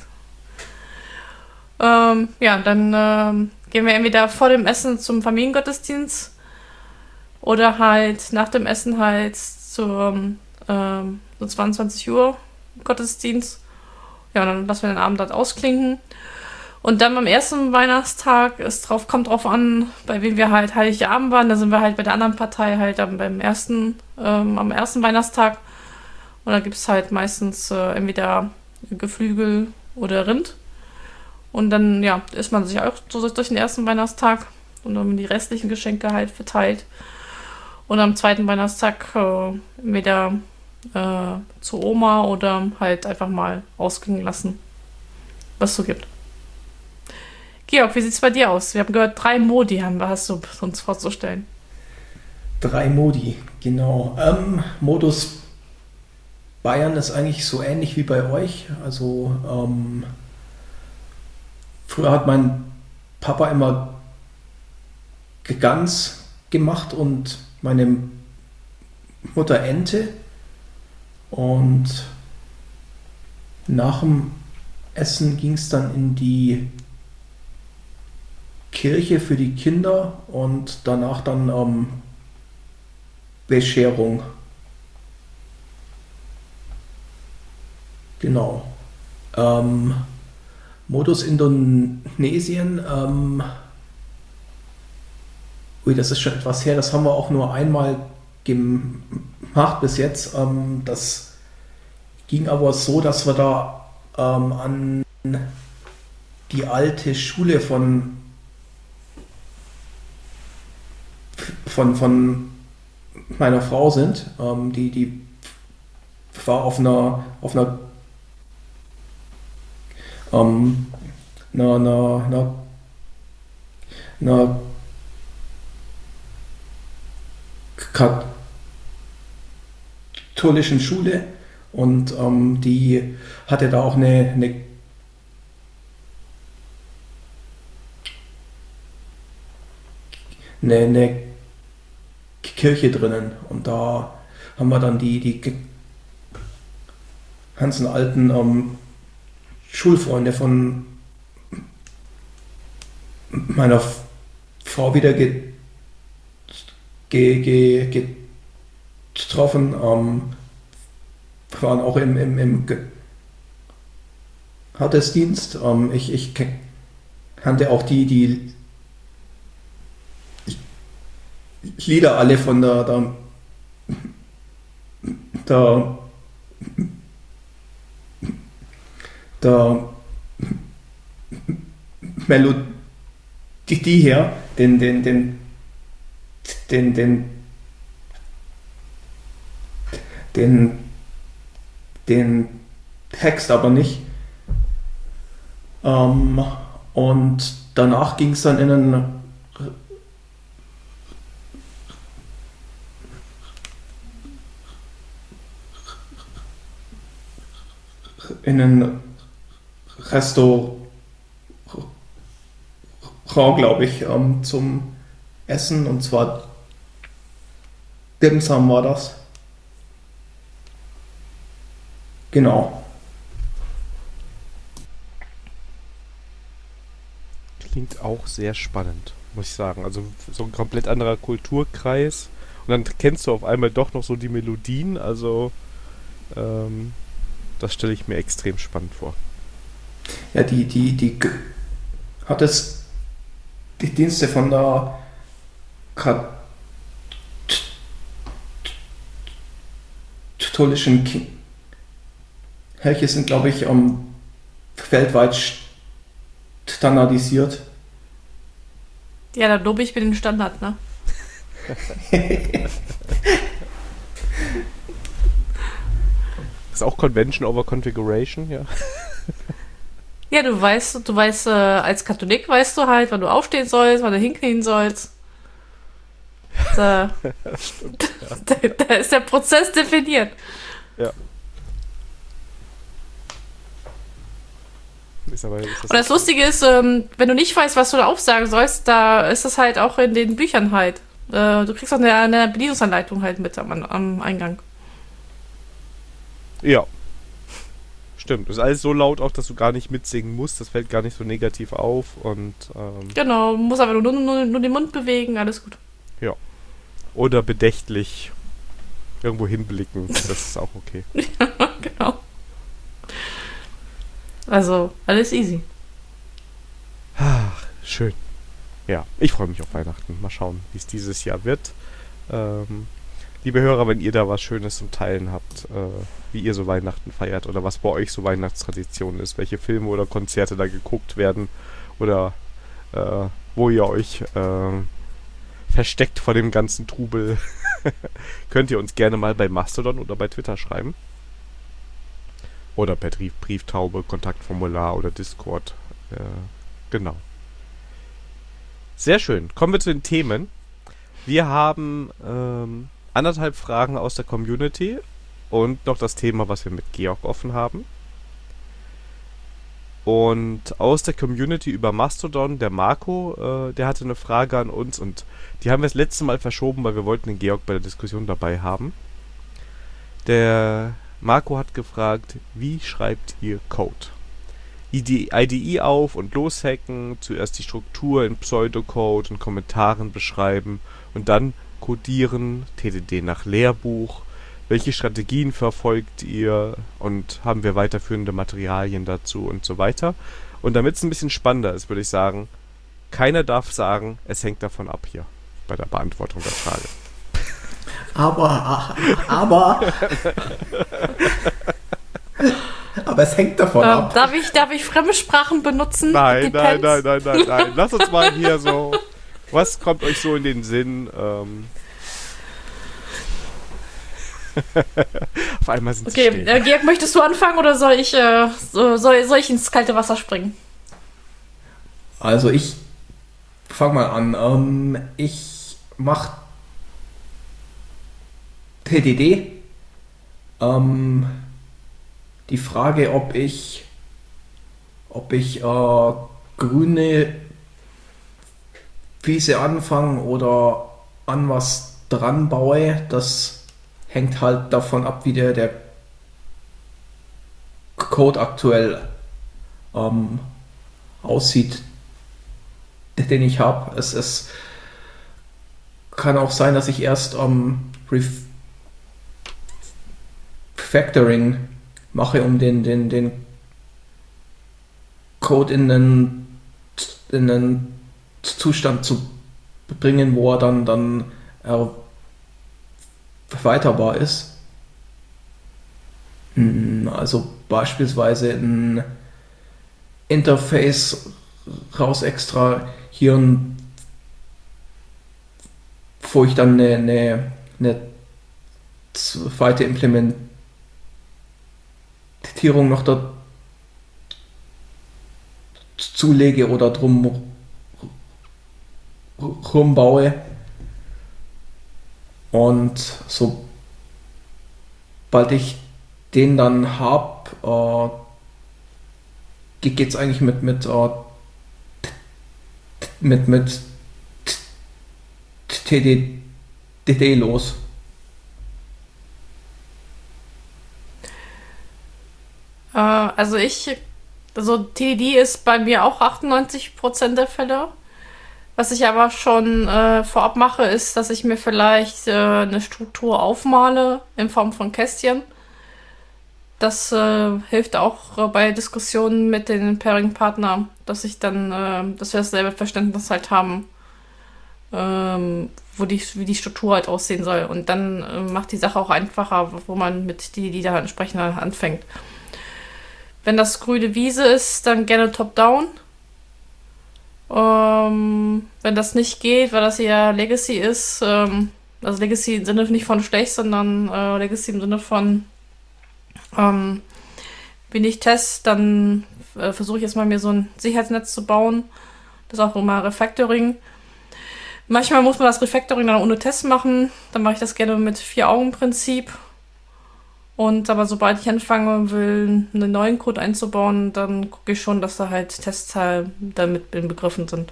Ja, dann gehen wir entweder vor dem Essen zum Familiengottesdienst oder halt nach dem Essen halt zum so 22 Uhr Gottesdienst. Ja, und dann lassen wir den Abend halt ausklinken. Und dann am ersten Weihnachtstag kommt drauf an, bei wem wir halt Heiligabend waren. Da sind wir halt bei der anderen Partei halt am ersten Weihnachtstag. Und da gibt es halt meistens entweder Geflügel oder Rind. Und dann, ja, isst man sich auch so durch den ersten Weihnachtstag und dann die restlichen Geschenke halt verteilt. Und am zweiten Weihnachtstag entweder zu Oma oder halt einfach mal ausklingen lassen, was es so gibt. Georg, wie sieht es bei dir aus? Wir haben gehört, 3 Modi hast du uns vorzustellen. 3 Modi, genau. Modus Bayern ist eigentlich so ähnlich wie bei euch. Also früher hat mein Papa immer Gans gemacht und meine Mutter Ente. Und nach dem Essen ging es dann in die Kirche für die Kinder und danach dann Bescherung. Genau. Modus Indonesien. Das ist schon etwas her. Das haben wir auch nur einmal gemacht bis jetzt. Das ging aber so, dass wir da an die alte Schule von meiner Frau sind. Die war auf einer einer katholischen Schule und die hatte da auch eine Kirche drinnen und da haben wir dann die ganzen alten Schulfreunde von meiner Frau wieder getroffen, waren auch im Gottesdienst. Ich kannte auch die Lieder alle von der Melodie her, den Text aber nicht. Und danach ging es dann in ein Restaurant, glaube ich, zum Essen, und zwar Dim Sum war das. Genau. Klingt auch sehr spannend, muss ich sagen. Also so ein komplett anderer Kulturkreis. Und dann kennst du auf einmal doch noch so die Melodien. Also das stelle ich mir extrem spannend vor. Ja, die hat es die Dienste von der katholischen Kirche sind, glaube ich, weltweit standardisiert. Ja, da lobe ich mir den Standard, ne? Ist auch Convention over Configuration, ja. Ja, du weißt, als Katholik weißt du halt, wann du aufstehen sollst, wann du hinknien sollst. Da, Stimmt, ja. da ist der Prozess definiert. Ja. Und das Lustige ist, wenn du nicht weißt, was du da aufsagen sollst, da ist das halt auch in den Büchern halt. Du kriegst auch eine Bedienungsanleitung halt mit am Eingang. Ja. Stimmt. Das ist alles so laut auch, dass du gar nicht mitsingen musst. Das fällt gar nicht so negativ auf. Und genau, du musst aber nur den Mund bewegen, alles gut. Ja. Oder bedächtlich irgendwo hinblicken. Das ist auch okay. Ja, genau. Also, alles easy. Ach, schön. Ja, ich freue mich auf Weihnachten. Mal schauen, wie es dieses Jahr wird. Liebe Hörer, wenn ihr da was Schönes zum Teilen habt, wie ihr so Weihnachten feiert oder was bei euch so Weihnachtstradition ist, welche Filme oder Konzerte da geguckt werden oder wo ihr euch versteckt vor dem ganzen Trubel, könnt ihr uns gerne mal bei Mastodon oder bei Twitter schreiben. Oder per Brieftaube, Kontaktformular oder Discord. Genau. Sehr schön. Kommen wir zu den Themen. Wir haben 1,5 Fragen aus der Community und noch das Thema, was wir mit Georg offen haben. Und aus der Community über Mastodon, der Marco, der hatte eine Frage an uns und die haben wir das letzte Mal verschoben, weil wir wollten den Georg bei der Diskussion dabei haben. Der Marco hat gefragt, wie schreibt ihr Code? IDE auf und loshacken, zuerst die Struktur in Pseudocode und Kommentaren beschreiben und dann codieren, TDD nach Lehrbuch. Welche Strategien verfolgt ihr und haben wir weiterführende Materialien dazu und so weiter. Und damit es ein bisschen spannender ist, würde ich sagen, keiner darf sagen, es hängt davon ab hier bei der Beantwortung der Frage. Aber es hängt davon ab. Darf ich Fremdsprachen benutzen? Nein. Lass uns mal hier so. Was kommt euch so in den Sinn? Auf einmal sind sie still. Okay, Georg, möchtest du anfangen oder soll ich ins kalte Wasser springen? Also ich fang mal an. Ich mache TDD. Die Frage, ob ich grüne Wiese anfange oder an was dran baue, das hängt halt davon ab, wie der Code aktuell aussieht, den ich habe. Es kann auch sein, dass ich erst Refactoring mache, um den Code in einen Zustand zu bringen, wo er dann erweiterbar ist. Also beispielsweise ein Interface raus extrahieren, wo ich dann eine zweite Implementierung noch dazu lege oder drum baue. Und sobald ich den dann habe, geht es eigentlich mit TDD los. Also TDD ist bei mir auch 98% der Fälle. Was ich aber schon vorab mache, ist, dass ich mir vielleicht eine Struktur aufmale in Form von Kästchen. Das hilft auch bei Diskussionen mit den Pairing-Partnern, dass wir dasselbe Verständnis halt haben, wie die Struktur halt aussehen soll. Und dann macht die Sache auch einfacher, wo man mit die da entsprechend anfängt. Wenn das grüne Wiese ist, dann gerne Top-Down. Wenn das nicht geht, weil das ja Legacy ist, also Legacy im Sinne nicht von schlecht, sondern Legacy im Sinne von wenn ich teste, dann versuche ich jetzt mal mir so ein Sicherheitsnetz zu bauen. Das ist auch immer Refactoring. Manchmal muss man das Refactoring dann ohne Test machen. Dann mache ich das gerne mit 4-Augen-Prinzip. Aber sobald ich anfange will, einen neuen Code einzubauen, dann gucke ich schon, dass da halt Tests halt damit inbegriffen sind.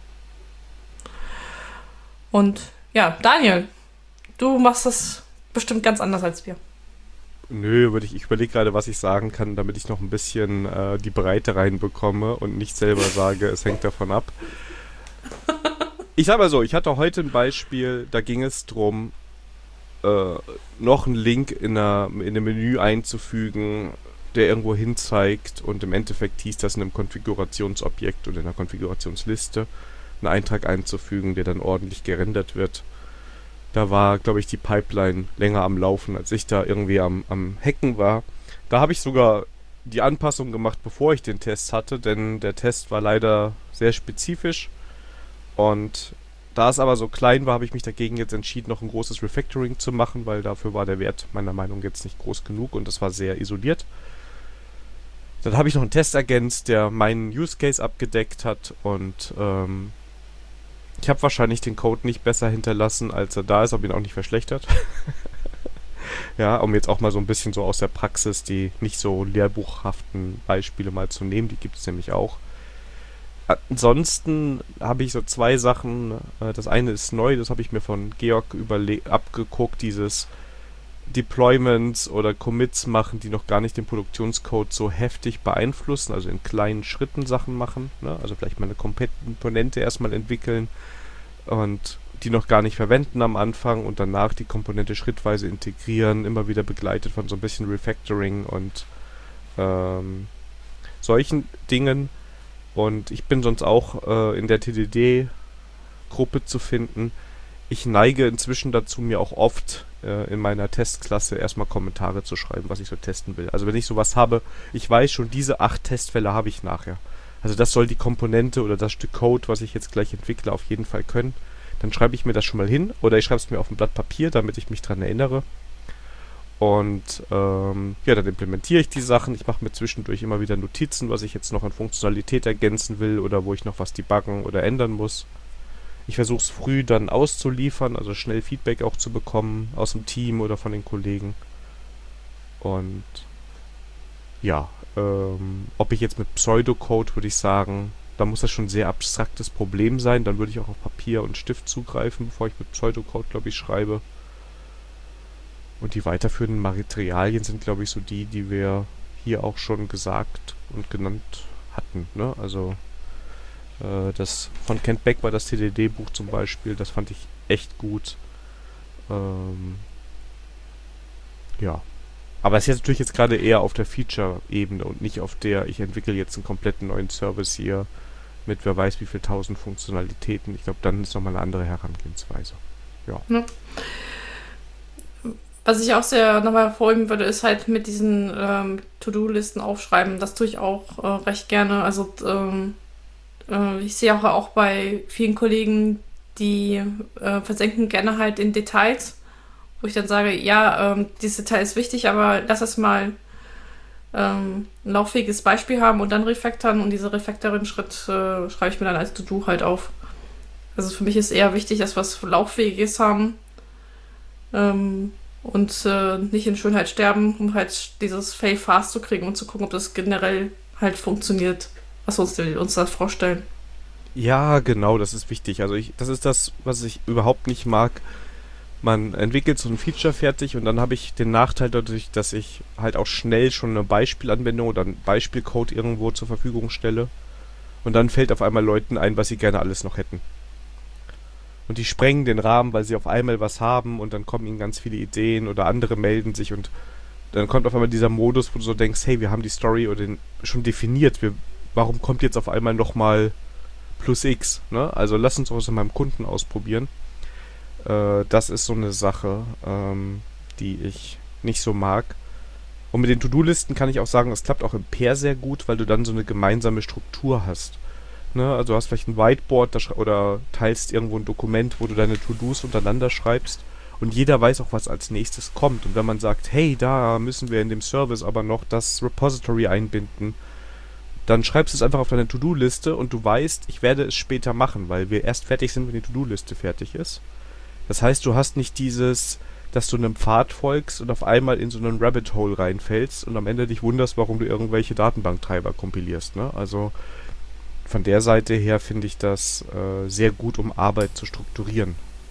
Und ja, Daniel, du machst das bestimmt ganz anders als wir. Nö, ich überlege gerade, was ich sagen kann, damit ich noch ein bisschen die Breite reinbekomme und nicht selber sage, es hängt davon ab. Ich sag mal so, ich hatte heute ein Beispiel, da ging es drum, noch einen Link in einem Menü einzufügen, der irgendwo hin zeigt, und im Endeffekt hieß das in einem Konfigurationsobjekt oder in einer Konfigurationsliste einen Eintrag einzufügen, der dann ordentlich gerendert wird. Da war, glaube ich, die Pipeline länger am Laufen, als ich da irgendwie am Hacken war. Da habe ich sogar die Anpassung gemacht, bevor ich den Test hatte, denn der Test war leider sehr spezifisch, und da es aber so klein war, habe ich mich dagegen jetzt entschieden, noch ein großes Refactoring zu machen, weil dafür war der Wert meiner Meinung nach jetzt nicht groß genug und das war sehr isoliert. Dann habe ich noch einen Test ergänzt, der meinen Use Case abgedeckt hat, und ich habe wahrscheinlich den Code nicht besser hinterlassen, als er da ist, habe ihn auch nicht verschlechtert. Ja, um jetzt auch mal so ein bisschen so aus der Praxis die nicht so lehrbuchhaften Beispiele mal zu nehmen, die gibt es nämlich auch. Ansonsten habe ich so zwei Sachen. Das eine ist neu, das habe ich mir von Georg abgeguckt, dieses Deployments oder Commits machen, die noch gar nicht den Produktionscode so heftig beeinflussen, also in kleinen Schritten Sachen machen, ne? Also vielleicht mal eine Komponente erstmal entwickeln und die noch gar nicht verwenden am Anfang und danach die Komponente schrittweise integrieren, immer wieder begleitet von so ein bisschen Refactoring und solchen Dingen. Und ich bin sonst auch in der TDD-Gruppe zu finden. ich neige inzwischen dazu, mir auch oft in meiner Testklasse erstmal Kommentare zu schreiben, was ich so testen will. Also wenn ich sowas habe, ich weiß schon, diese 8 Testfälle habe ich nachher. Also das soll die Komponente oder das Stück Code, was ich jetzt gleich entwickle, auf jeden Fall können. Dann schreibe ich mir das schon mal hin oder ich schreibe es mir auf ein Blatt Papier, damit ich mich dran erinnere. Und ja, dann implementiere ich die Sachen. Ich mache mir zwischendurch immer wieder Notizen, was ich jetzt noch an Funktionalität ergänzen will oder wo ich noch was debuggen oder ändern muss. Ich versuche es früh dann auszuliefern, also schnell Feedback auch zu bekommen aus dem Team oder von den Kollegen. Und ja, ob ich jetzt mit Pseudocode, würde ich sagen, da muss das schon ein sehr abstraktes Problem sein. Dann würde ich auch auf Papier und Stift zugreifen, bevor ich mit Pseudocode, glaube ich, schreibe. Und die weiterführenden Materialien sind, glaube ich, so die wir hier auch schon gesagt und genannt hatten. Ne? Also das von Kent Beck war das TDD-Buch zum Beispiel, das fand ich echt gut. Ja. Aber es ist jetzt natürlich jetzt gerade eher auf der Feature-Ebene und nicht auf der, ich entwickle jetzt einen kompletten neuen Service hier mit wer weiß wie viel 1000 Funktionalitäten. Ich glaube, dann ist nochmal eine andere Herangehensweise. Ja. Was ich auch sehr nochmal hervorheben würde, ist halt mit diesen To-Do-Listen aufschreiben. Das tue ich auch recht gerne. Also ich sehe auch bei vielen Kollegen, die versenken gerne halt in Details, wo ich dann sage, ja, dieses Detail ist wichtig, aber lass es mal ein lauffähiges Beispiel haben und dann refactoren und diese Refactoring-Schritt schreibe ich mir dann als To-Do halt auf. Also für mich ist eher wichtig, dass wir was Lauffähiges haben und nicht in Schönheit sterben, um halt dieses Fail fast zu kriegen und zu gucken, ob das generell halt funktioniert, was wir uns da vorstellen. Ja, genau, das ist wichtig. Also das ist das, was ich überhaupt nicht mag. Man entwickelt so ein Feature fertig und dann habe ich den Nachteil dadurch, dass ich halt auch schnell schon eine Beispielanwendung oder einen Beispielcode irgendwo zur Verfügung stelle. Und dann fällt auf einmal Leuten ein, was sie gerne alles noch hätten. Und die sprengen den Rahmen, weil sie auf einmal was haben und dann kommen ihnen ganz viele Ideen oder andere melden sich und dann kommt auf einmal dieser Modus, wo du so denkst, hey, wir haben die Story oder schon definiert. Warum kommt jetzt auf einmal nochmal plus X? Ne? Also lass uns das in meinem Kunden ausprobieren. Das ist so eine Sache, die ich nicht so mag. Und mit den To-Do-Listen kann ich auch sagen, es klappt auch im Pair sehr gut, weil du dann so eine gemeinsame Struktur hast. Ne? Also du hast vielleicht ein Whiteboard oder teilst irgendwo ein Dokument, wo du deine To-Dos untereinander schreibst und jeder weiß auch, was als nächstes kommt. Und wenn man sagt, hey, da müssen wir in dem Service aber noch das Repository einbinden, dann schreibst du es einfach auf deine To-Do-Liste und du weißt, ich werde es später machen, weil wir erst fertig sind, wenn die To-Do-Liste fertig ist. Das heißt, du hast nicht dieses, dass du einem Pfad folgst und auf einmal in so einen Rabbit Hole reinfällst und am Ende dich wunderst, warum du irgendwelche Datenbanktreiber kompilierst. Ne? Also von der Seite her finde ich das sehr gut, um Arbeit zu strukturieren.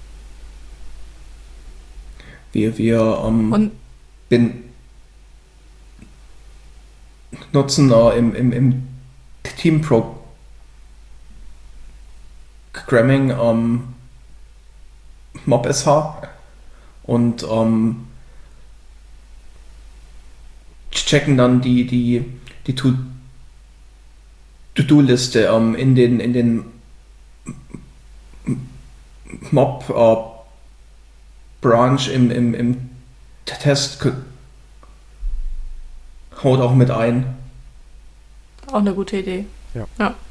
Wir nutzen im Team-Programming MobSH und checken dann die To-Do-Liste in den Mob Branch im Test haut auch mit ein. Auch eine gute Idee. Ja,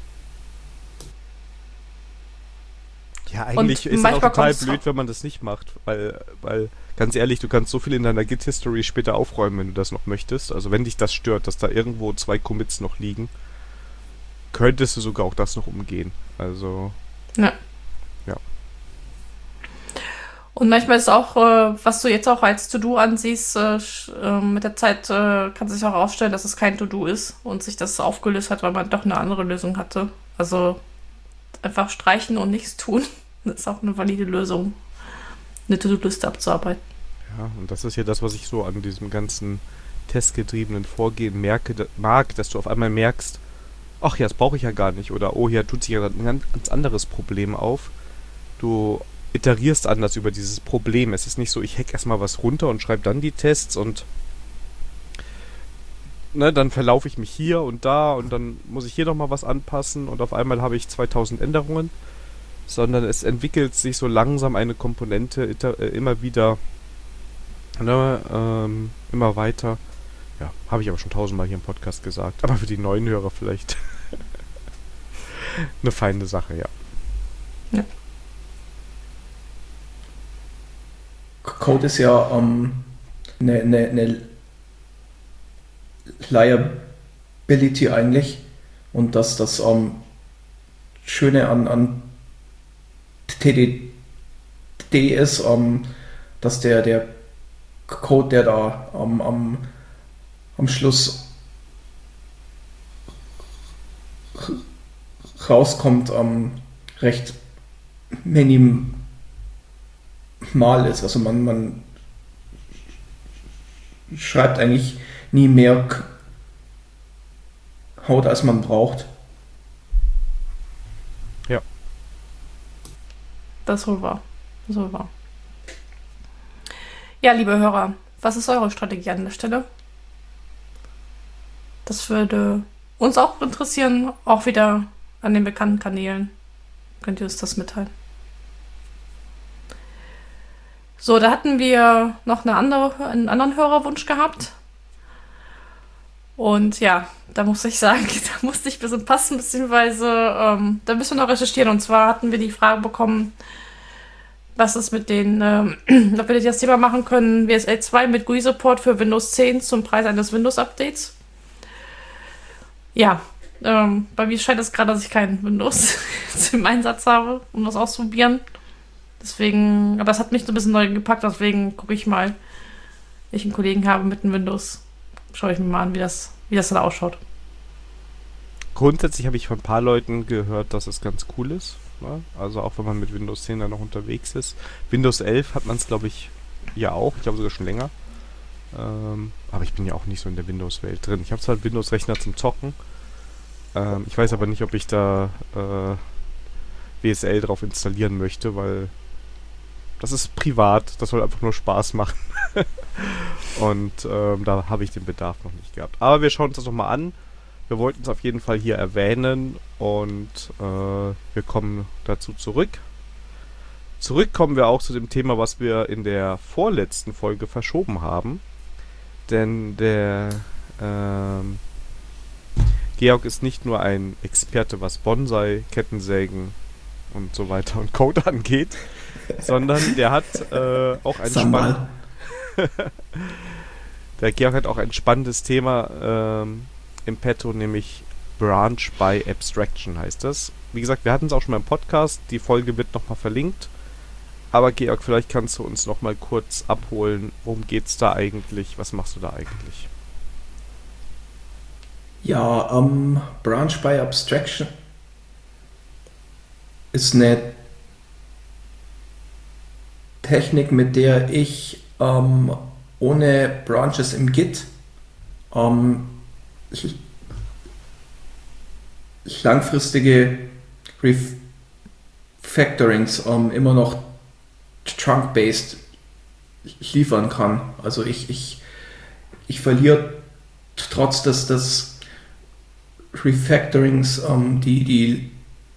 eigentlich und ist es auch total kommt's blöd, wenn man das nicht macht, weil ganz ehrlich, du kannst so viel in deiner Git-History später aufräumen, wenn du das noch möchtest. Also wenn dich das stört, dass da irgendwo 2 Commits noch liegen, könntest du sogar auch das noch umgehen. Also Ja. Und manchmal ist auch, was du jetzt auch als To-Do ansiehst, mit der Zeit kann sich auch herausstellen, dass es kein To-Do ist und sich das aufgelöst hat, weil man doch eine andere Lösung hatte. Also einfach streichen und nichts tun, das ist auch eine valide Lösung, eine To-Do-Liste abzuarbeiten. ja, und das ist ja das, was ich so an diesem ganzen testgetriebenen Vorgehen mag, dass du auf einmal merkst, ach ja, das brauche ich ja gar nicht oder oh, hier tut sich ja ein ganz anderes Problem auf. Du iterierst anders über dieses Problem. Es ist nicht so, ich hack erstmal was runter und schreibe dann die Tests und ne, dann verlaufe ich mich hier und da und dann muss ich hier nochmal was anpassen und auf einmal habe ich 2000 Änderungen, sondern es entwickelt sich so langsam eine Komponente immer wieder, ne, immer weiter. Ja, habe ich aber schon tausendmal hier im Podcast gesagt. Aber für die neuen Hörer vielleicht eine feine Sache, ja. Ja. Code ist ja eine Liability eigentlich. Und das Schöne an TDD ist, dass der Code, der da am Schluss rauskommt, recht minimal ist. Also man schreibt eigentlich nie mehr Code, als man braucht. Ja. Das ist wohl wahr. Das ist wohl wahr. Ja, liebe Hörer, was ist eure Strategie an der Stelle? Das würde uns auch interessieren, auch wieder an den bekannten Kanälen. Könnt ihr uns das mitteilen? So, da hatten wir noch einen anderen Hörerwunsch gehabt. Und ja, da muss ich sagen, da musste ich ein bisschen passen, beziehungsweise da müssen wir noch recherchieren. Und zwar hatten wir die Frage bekommen, was ist mit den, ob wir das Thema machen können, WSL 2 mit GUI-Support für Windows 10 zum Preis eines Windows-Updates. Ja, bei mir scheint es gerade, dass ich kein Windows im Einsatz habe, um das auszuprobieren. Deswegen, aber es hat mich so ein bisschen neu gepackt, deswegen gucke ich mal, wenn ich einen Kollegen habe mit einem Windows, schaue ich mir mal an, wie das dann ausschaut. Grundsätzlich habe ich von ein paar Leuten gehört, dass es ganz cool ist. Ne? Also auch wenn man mit Windows 10 dann noch unterwegs ist. Windows 11 hat man es, glaube ich, ja auch. Ich glaube sogar schon länger. Aber ich bin ja auch nicht so in der Windows-Welt drin. Ich habe zwar einen Windows-Rechner zum Zocken. Ich weiß aber nicht, ob ich da WSL drauf installieren möchte, weil das ist privat. Das soll einfach nur Spaß machen. Und da habe ich den Bedarf noch nicht gehabt. Aber wir schauen uns das nochmal an. Wir wollten es auf jeden Fall hier erwähnen und wir kommen dazu zurück. Zurück kommen wir auch zu dem Thema, was wir in der vorletzten Folge verschoben haben. Denn der Georg ist nicht nur ein Experte, was Bonsai, Kettensägen und so weiter und Code angeht, sondern der hat auch ein der Georg hat auch ein spannendes Thema im Petto, nämlich Branch by Abstraction heißt das. Wie gesagt, wir hatten es auch schon mal im Podcast, die Folge wird nochmal verlinkt. Aber Georg, vielleicht kannst du uns nochmal kurz abholen, worum geht's da eigentlich, was machst du da eigentlich? Ja, Branch by Abstraction ist eine Technik, mit der ich ohne Branches im Git langfristige Refactorings immer noch trunk-based liefern kann. Also ich verliere trotz des Refactorings die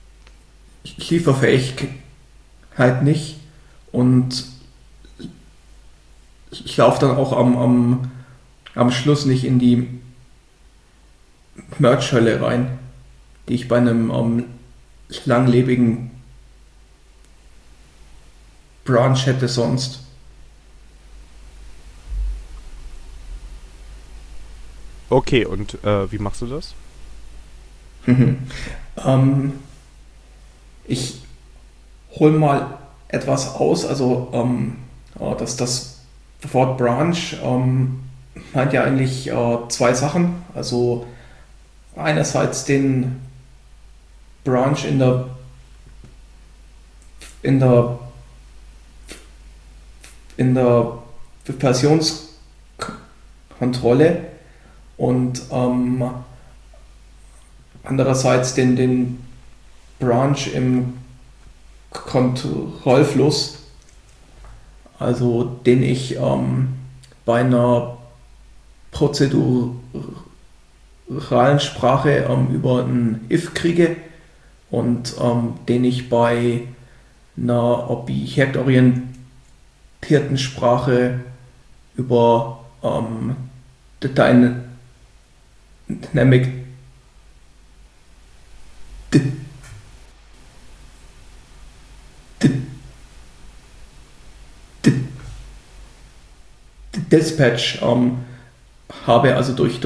Lieferfähigkeit nicht und ich laufe dann auch am Schluss nicht in die Merge-Hölle rein, die ich bei einem langlebigen Branch hätte sonst. Okay, und wie machst du das? Ich hole mal etwas aus, also das Wort Branch meint ja eigentlich zwei Sachen, also einerseits den Branch in der Versionskontrolle und andererseits den Branch im Kontrollfluss, also den ich bei einer prozeduralen Sprache über ein if kriege und den ich bei einer objektorientierten Sprache über Dynamic Dispatch habe, also durch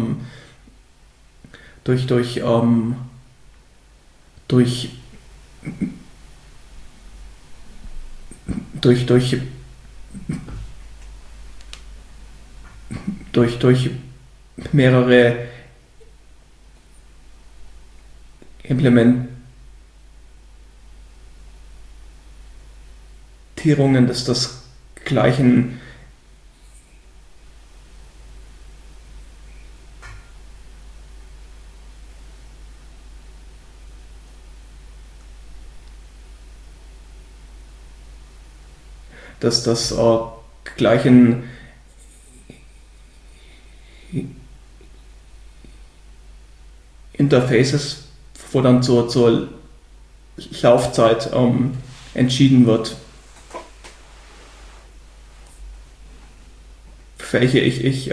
mehrere Implementierungen des gleichen gleichen Interfaces, wo dann zur Laufzeit entschieden wird, welche ich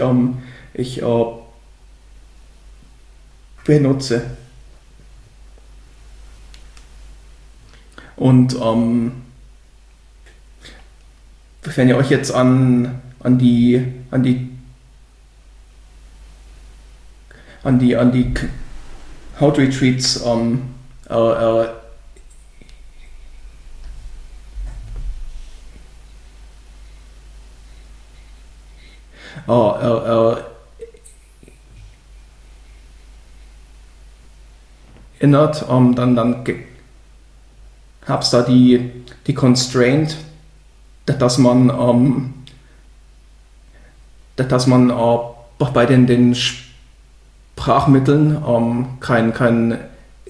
benutze. Und wenn ihr euch jetzt an die Hot Retreats erinnert, dann gab es da die Constraint, dass man bei den Sprachmitteln kein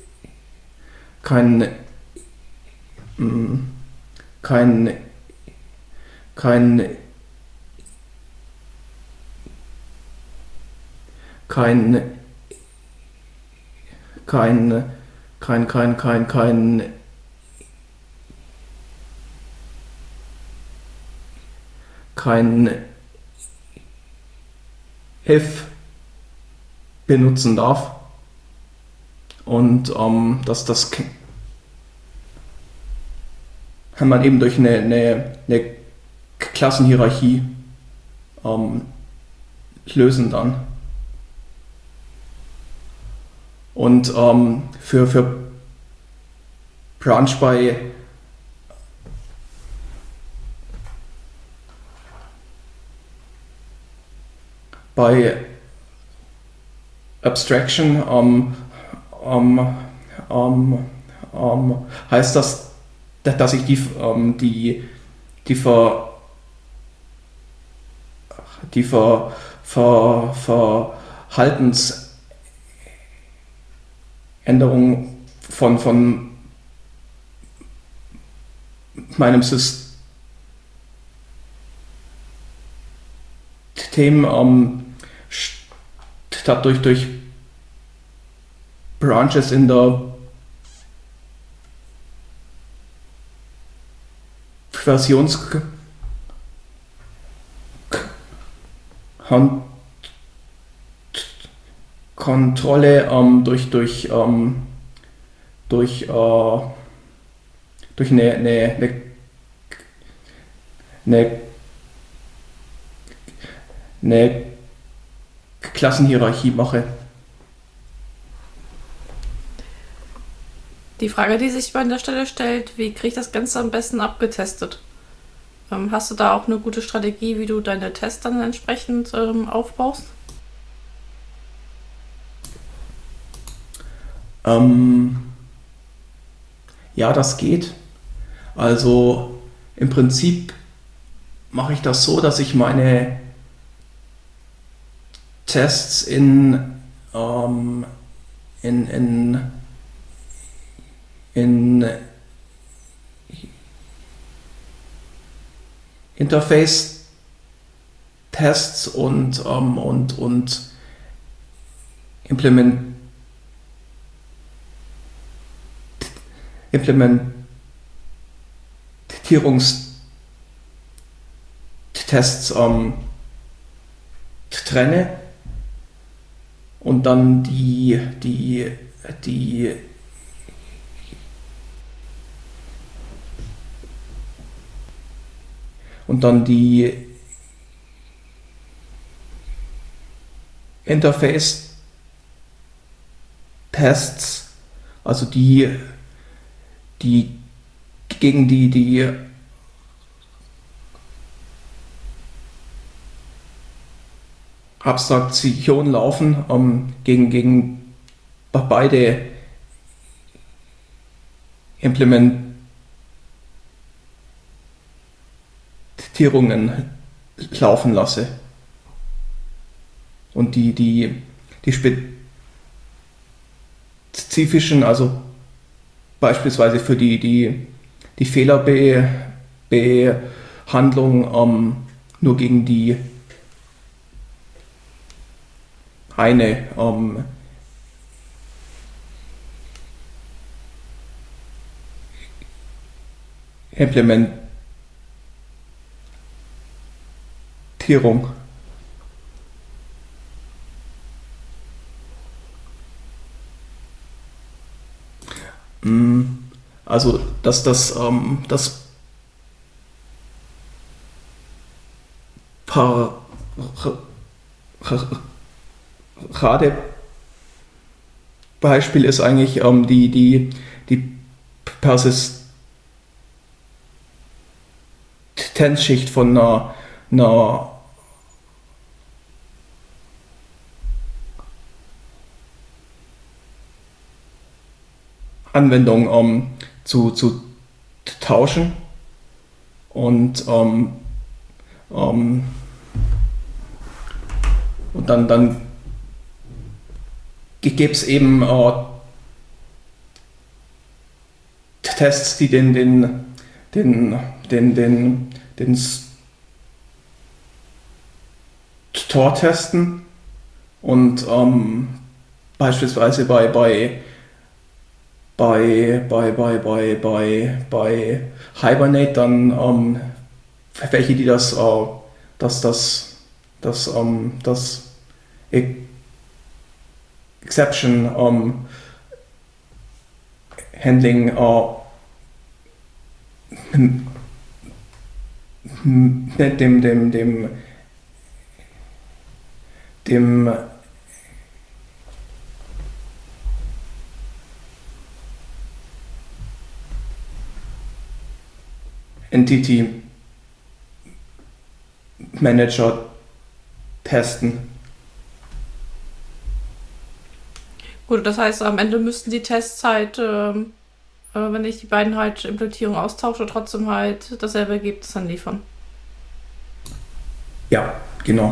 if benutzen darf. Und das kann man eben durch eine Klassenhierarchie lösen dann. Und für Branch bei Abstraction heißt das, dass ich die Verhaltensänderung von meinem System statt durch Branches in der Versionskontrolle durch eine Klassenhierarchie mache. Die Frage, die sich an der Stelle stellt, wie kriege ich das Ganze am besten abgetestet? Hast du da auch eine gute Strategie, wie du deine Tests dann entsprechend aufbaust? Ja, das geht. Also im Prinzip mache ich das so, dass ich meine Tests in Interface-Tests und trenne und dann die Interface-Tests, also die gegen die Abstraktion laufen, gegen beide Implementierungen laufen lasse. Und die spezifischen, also beispielsweise für die Fehlerbehandlung nur gegen die eine Implementierung. Also, dass das Paradebeispiel ist eigentlich die Persistenzschicht von einer Anwendung zu tauschen und dann gibt es eben Tests, die den Store testen und beispielsweise bei Hibernate dann welche, die das Exception Handling mit dem Entity Manager testen. Gut, das heißt, am Ende müssten die Tests halt, wenn ich die beiden halt Implementierungen austausche, trotzdem halt dasselbe Ergebnis dann liefern. Ja, genau.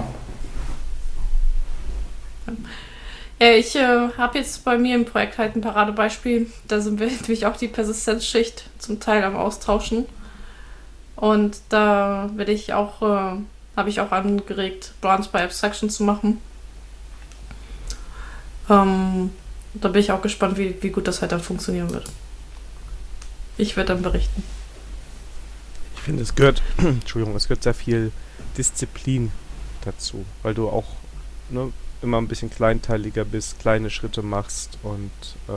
Ja, ich habe jetzt bei mir im Projekt halt ein Paradebeispiel. Da sind wir nämlich auch die Persistenzschicht zum Teil am Austauschen. Und da habe ich auch angeregt, Branch by Abstraction zu machen. Da bin ich auch gespannt, wie gut das halt dann funktionieren wird. Ich werde dann berichten. Ich finde, es gehört sehr viel Disziplin dazu, weil du auch immer ein bisschen kleinteiliger bist, kleine Schritte machst und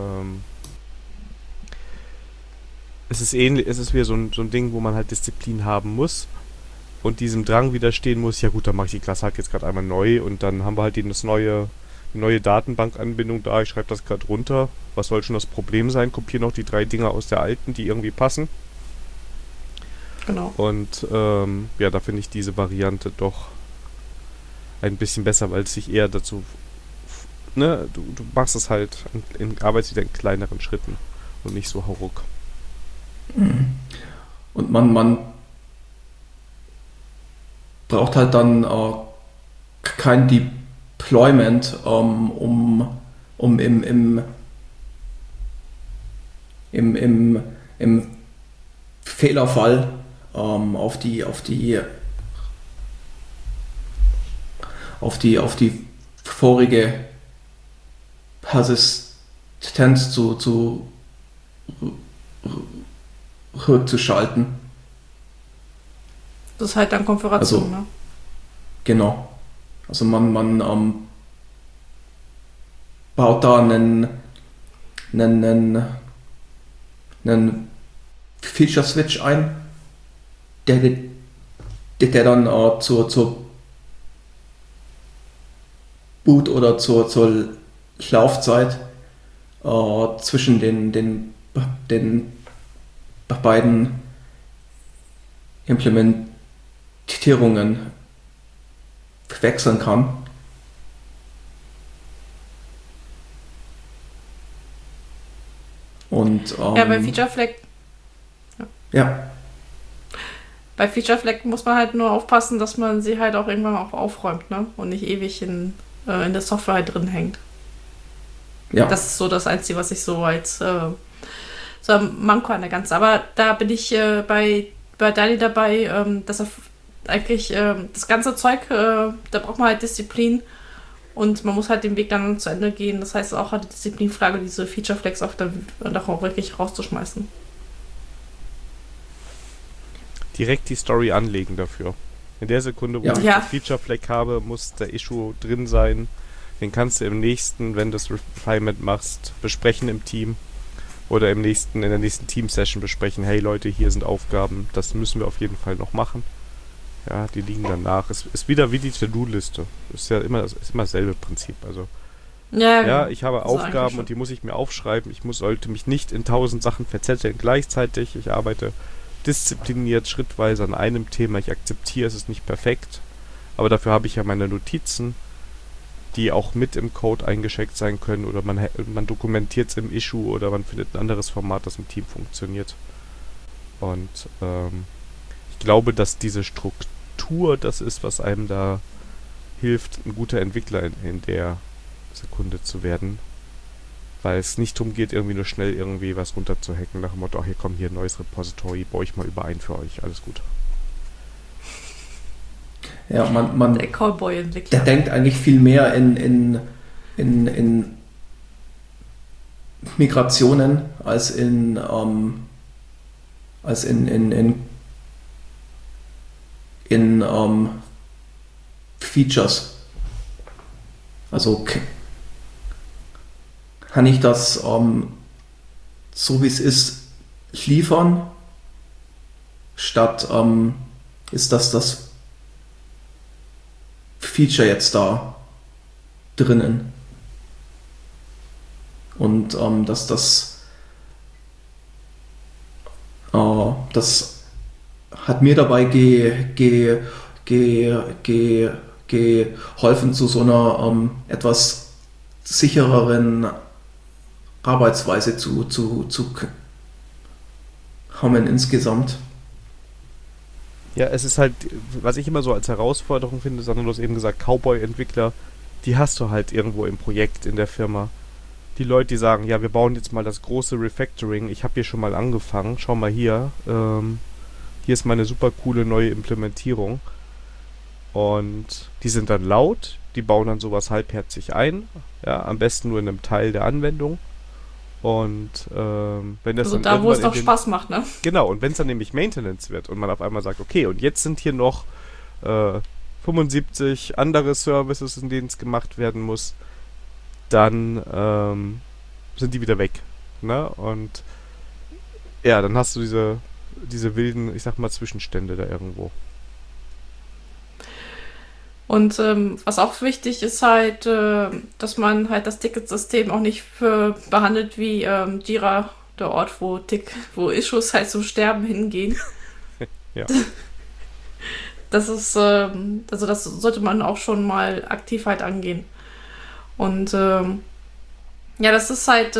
es ist wieder so ein Ding, wo man halt Disziplin haben muss und diesem Drang widerstehen muss, ja gut, dann mache ich die Klasse halt jetzt gerade einmal neu und dann haben wir halt die neue Datenbankanbindung da, ich schreibe das gerade runter, was soll schon das Problem sein, kopiere noch die 3 Dinger aus der alten, die irgendwie passen. Genau. Und da finde ich diese Variante doch ein bisschen besser, weil es sich eher dazu, du machst es halt, arbeitest wieder in kleineren Schritten und nicht so hauruck. Und man braucht halt dann kein Deployment, um im Fehlerfall auf die vorige Persistenz zurückzuschalten. Das ist halt dann Konfiguration, Also, ne? genau. Also man baut da einen Feature-Switch ein, der dann zur Boot oder zur Laufzeit zwischen den beiden Implementierungen wechseln kann. Und Ja, bei Feature Flag ja, Bei Feature Flag muss man halt nur aufpassen, dass man sie halt auch irgendwann auch aufräumt, ne? Und nicht ewig in der Software halt drin hängt. ja. Das ist so das Einzige, was ich so als so ein Manko an der ganzen. Aber da bin ich bei Dani dabei, dass er eigentlich das ganze Zeug, da braucht man halt Disziplin und man muss halt den Weg dann zu Ende gehen. Das heißt auch halt die Disziplinfrage, diese Feature Flags dann auch wirklich rauszuschmeißen. Direkt die Story anlegen dafür. In der Sekunde, wo Ja. ich Ja. das Feature Flag habe, muss der Issue drin sein. Den kannst du im nächsten, wenn du das Refinement machst, besprechen im Team. Oder in der nächsten Team-Session besprechen. Hey Leute, hier sind Aufgaben, das müssen wir auf jeden Fall noch machen. Ja, die liegen dann nach. Es ist wieder wie die To-Do-Liste. Ist ja immer dasselbe Prinzip. Also ja, ich habe Also eigentlich Aufgaben schon. und die muss ich mir aufschreiben. Sollte mich nicht in 1000 Sachen verzetteln gleichzeitig. Ich arbeite diszipliniert, schrittweise an einem Thema. Ich akzeptiere, es ist nicht perfekt. Aber dafür habe ich ja meine Notizen, die auch mit im Code eingeschickt sein können. Oder man dokumentiert es im Issue oder man findet ein anderes Format, das im Team funktioniert. Und ich glaube, dass diese Struktur das ist, was einem da hilft, ein guter Entwickler in der Sekunde zu werden. Weil es nicht darum geht, irgendwie nur schnell irgendwie was runterzuhacken, nach dem Motto, ach hier kommt hier ein neues Repository, baue ich mal überein für euch, alles gut. Ja, man Der Cowboy-Entwickler. der denkt eigentlich viel mehr in Migrationen als in Features. Also kann ich das so wie es ist liefern, statt ist das Feature jetzt da drinnen. Und das hat mir dabei geholfen, zu so einer etwas sichereren Arbeitsweise zu kommen insgesamt. Ja, es ist halt, was ich immer so als Herausforderung finde, sondern du hast eben gesagt, Cowboy-Entwickler, die hast du halt irgendwo im Projekt in der Firma. Die Leute, die sagen, ja, wir bauen jetzt mal das große Refactoring, ich habe hier schon mal angefangen, schau mal hier, hier ist meine super coole neue Implementierung. Und die sind dann laut, die bauen dann sowas halbherzig ein, ja, am besten nur in einem Teil der Anwendung. Und wenn das Also dann da, wo es irgendwann doch Spaß macht, ne? Genau, und wenn es dann nämlich Maintenance wird und man auf einmal sagt, okay, und jetzt sind hier noch 75 andere Services, in denen es gemacht werden muss, dann sind die wieder weg. Ne? Und ja, dann hast du diese wilden, ich sag mal, Zwischenstände da irgendwo. Und was auch wichtig ist halt, dass man halt das Ticketsystem auch nicht behandelt wie Jira, der Ort, wo Issues halt zum Sterben hingehen. Ja. Das ist, also das sollte man auch schon mal aktiv halt angehen. Und ja, das ist halt,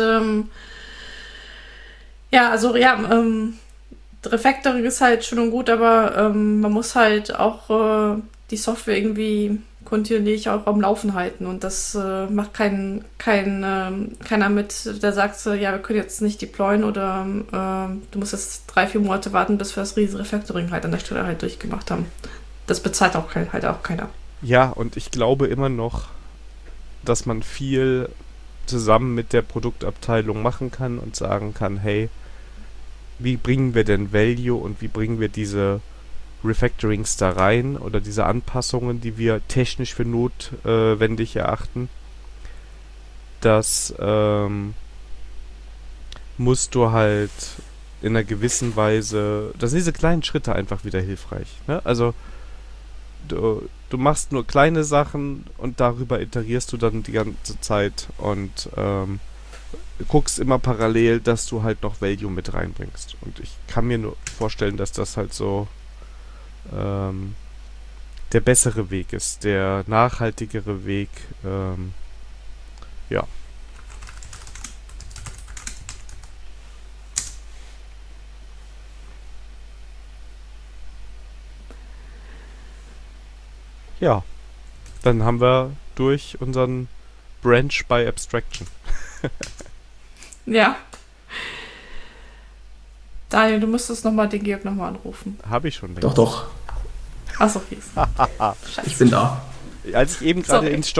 Refactoring ist halt schön und gut, aber man muss halt auch die Software irgendwie kontinuierlich auch am Laufen halten und das macht keiner mit, der sagt, ja, wir können jetzt nicht deployen oder du musst jetzt 3-4 Monate warten, bis wir das riesige Refactoring halt an der Stelle halt durchgemacht haben. Das bezahlt auch halt auch keiner. Ja, und ich glaube immer noch, dass man viel zusammen mit der Produktabteilung machen kann und sagen kann, hey, wie bringen wir denn Value und wie bringen wir diese Refactorings da rein oder diese Anpassungen, die wir technisch für notwendig erachten, das musst du halt in einer gewissen Weise, das sind diese kleinen Schritte einfach wieder hilfreich. Ne? Also du machst nur kleine Sachen und darüber iterierst du dann die ganze Zeit und guckst immer parallel, dass du halt noch Value mit reinbringst. Und ich kann mir nur vorstellen, dass das halt so der bessere Weg ist, der nachhaltigere Weg. Ja. Ja, dann haben wir durch unseren Branch by Abstraction. Ja. Daniel, du müsstest den Georg nochmal anrufen. Habe ich schon. Doch. Achso, hier ist Ich bin da. Als ich eben gerade ins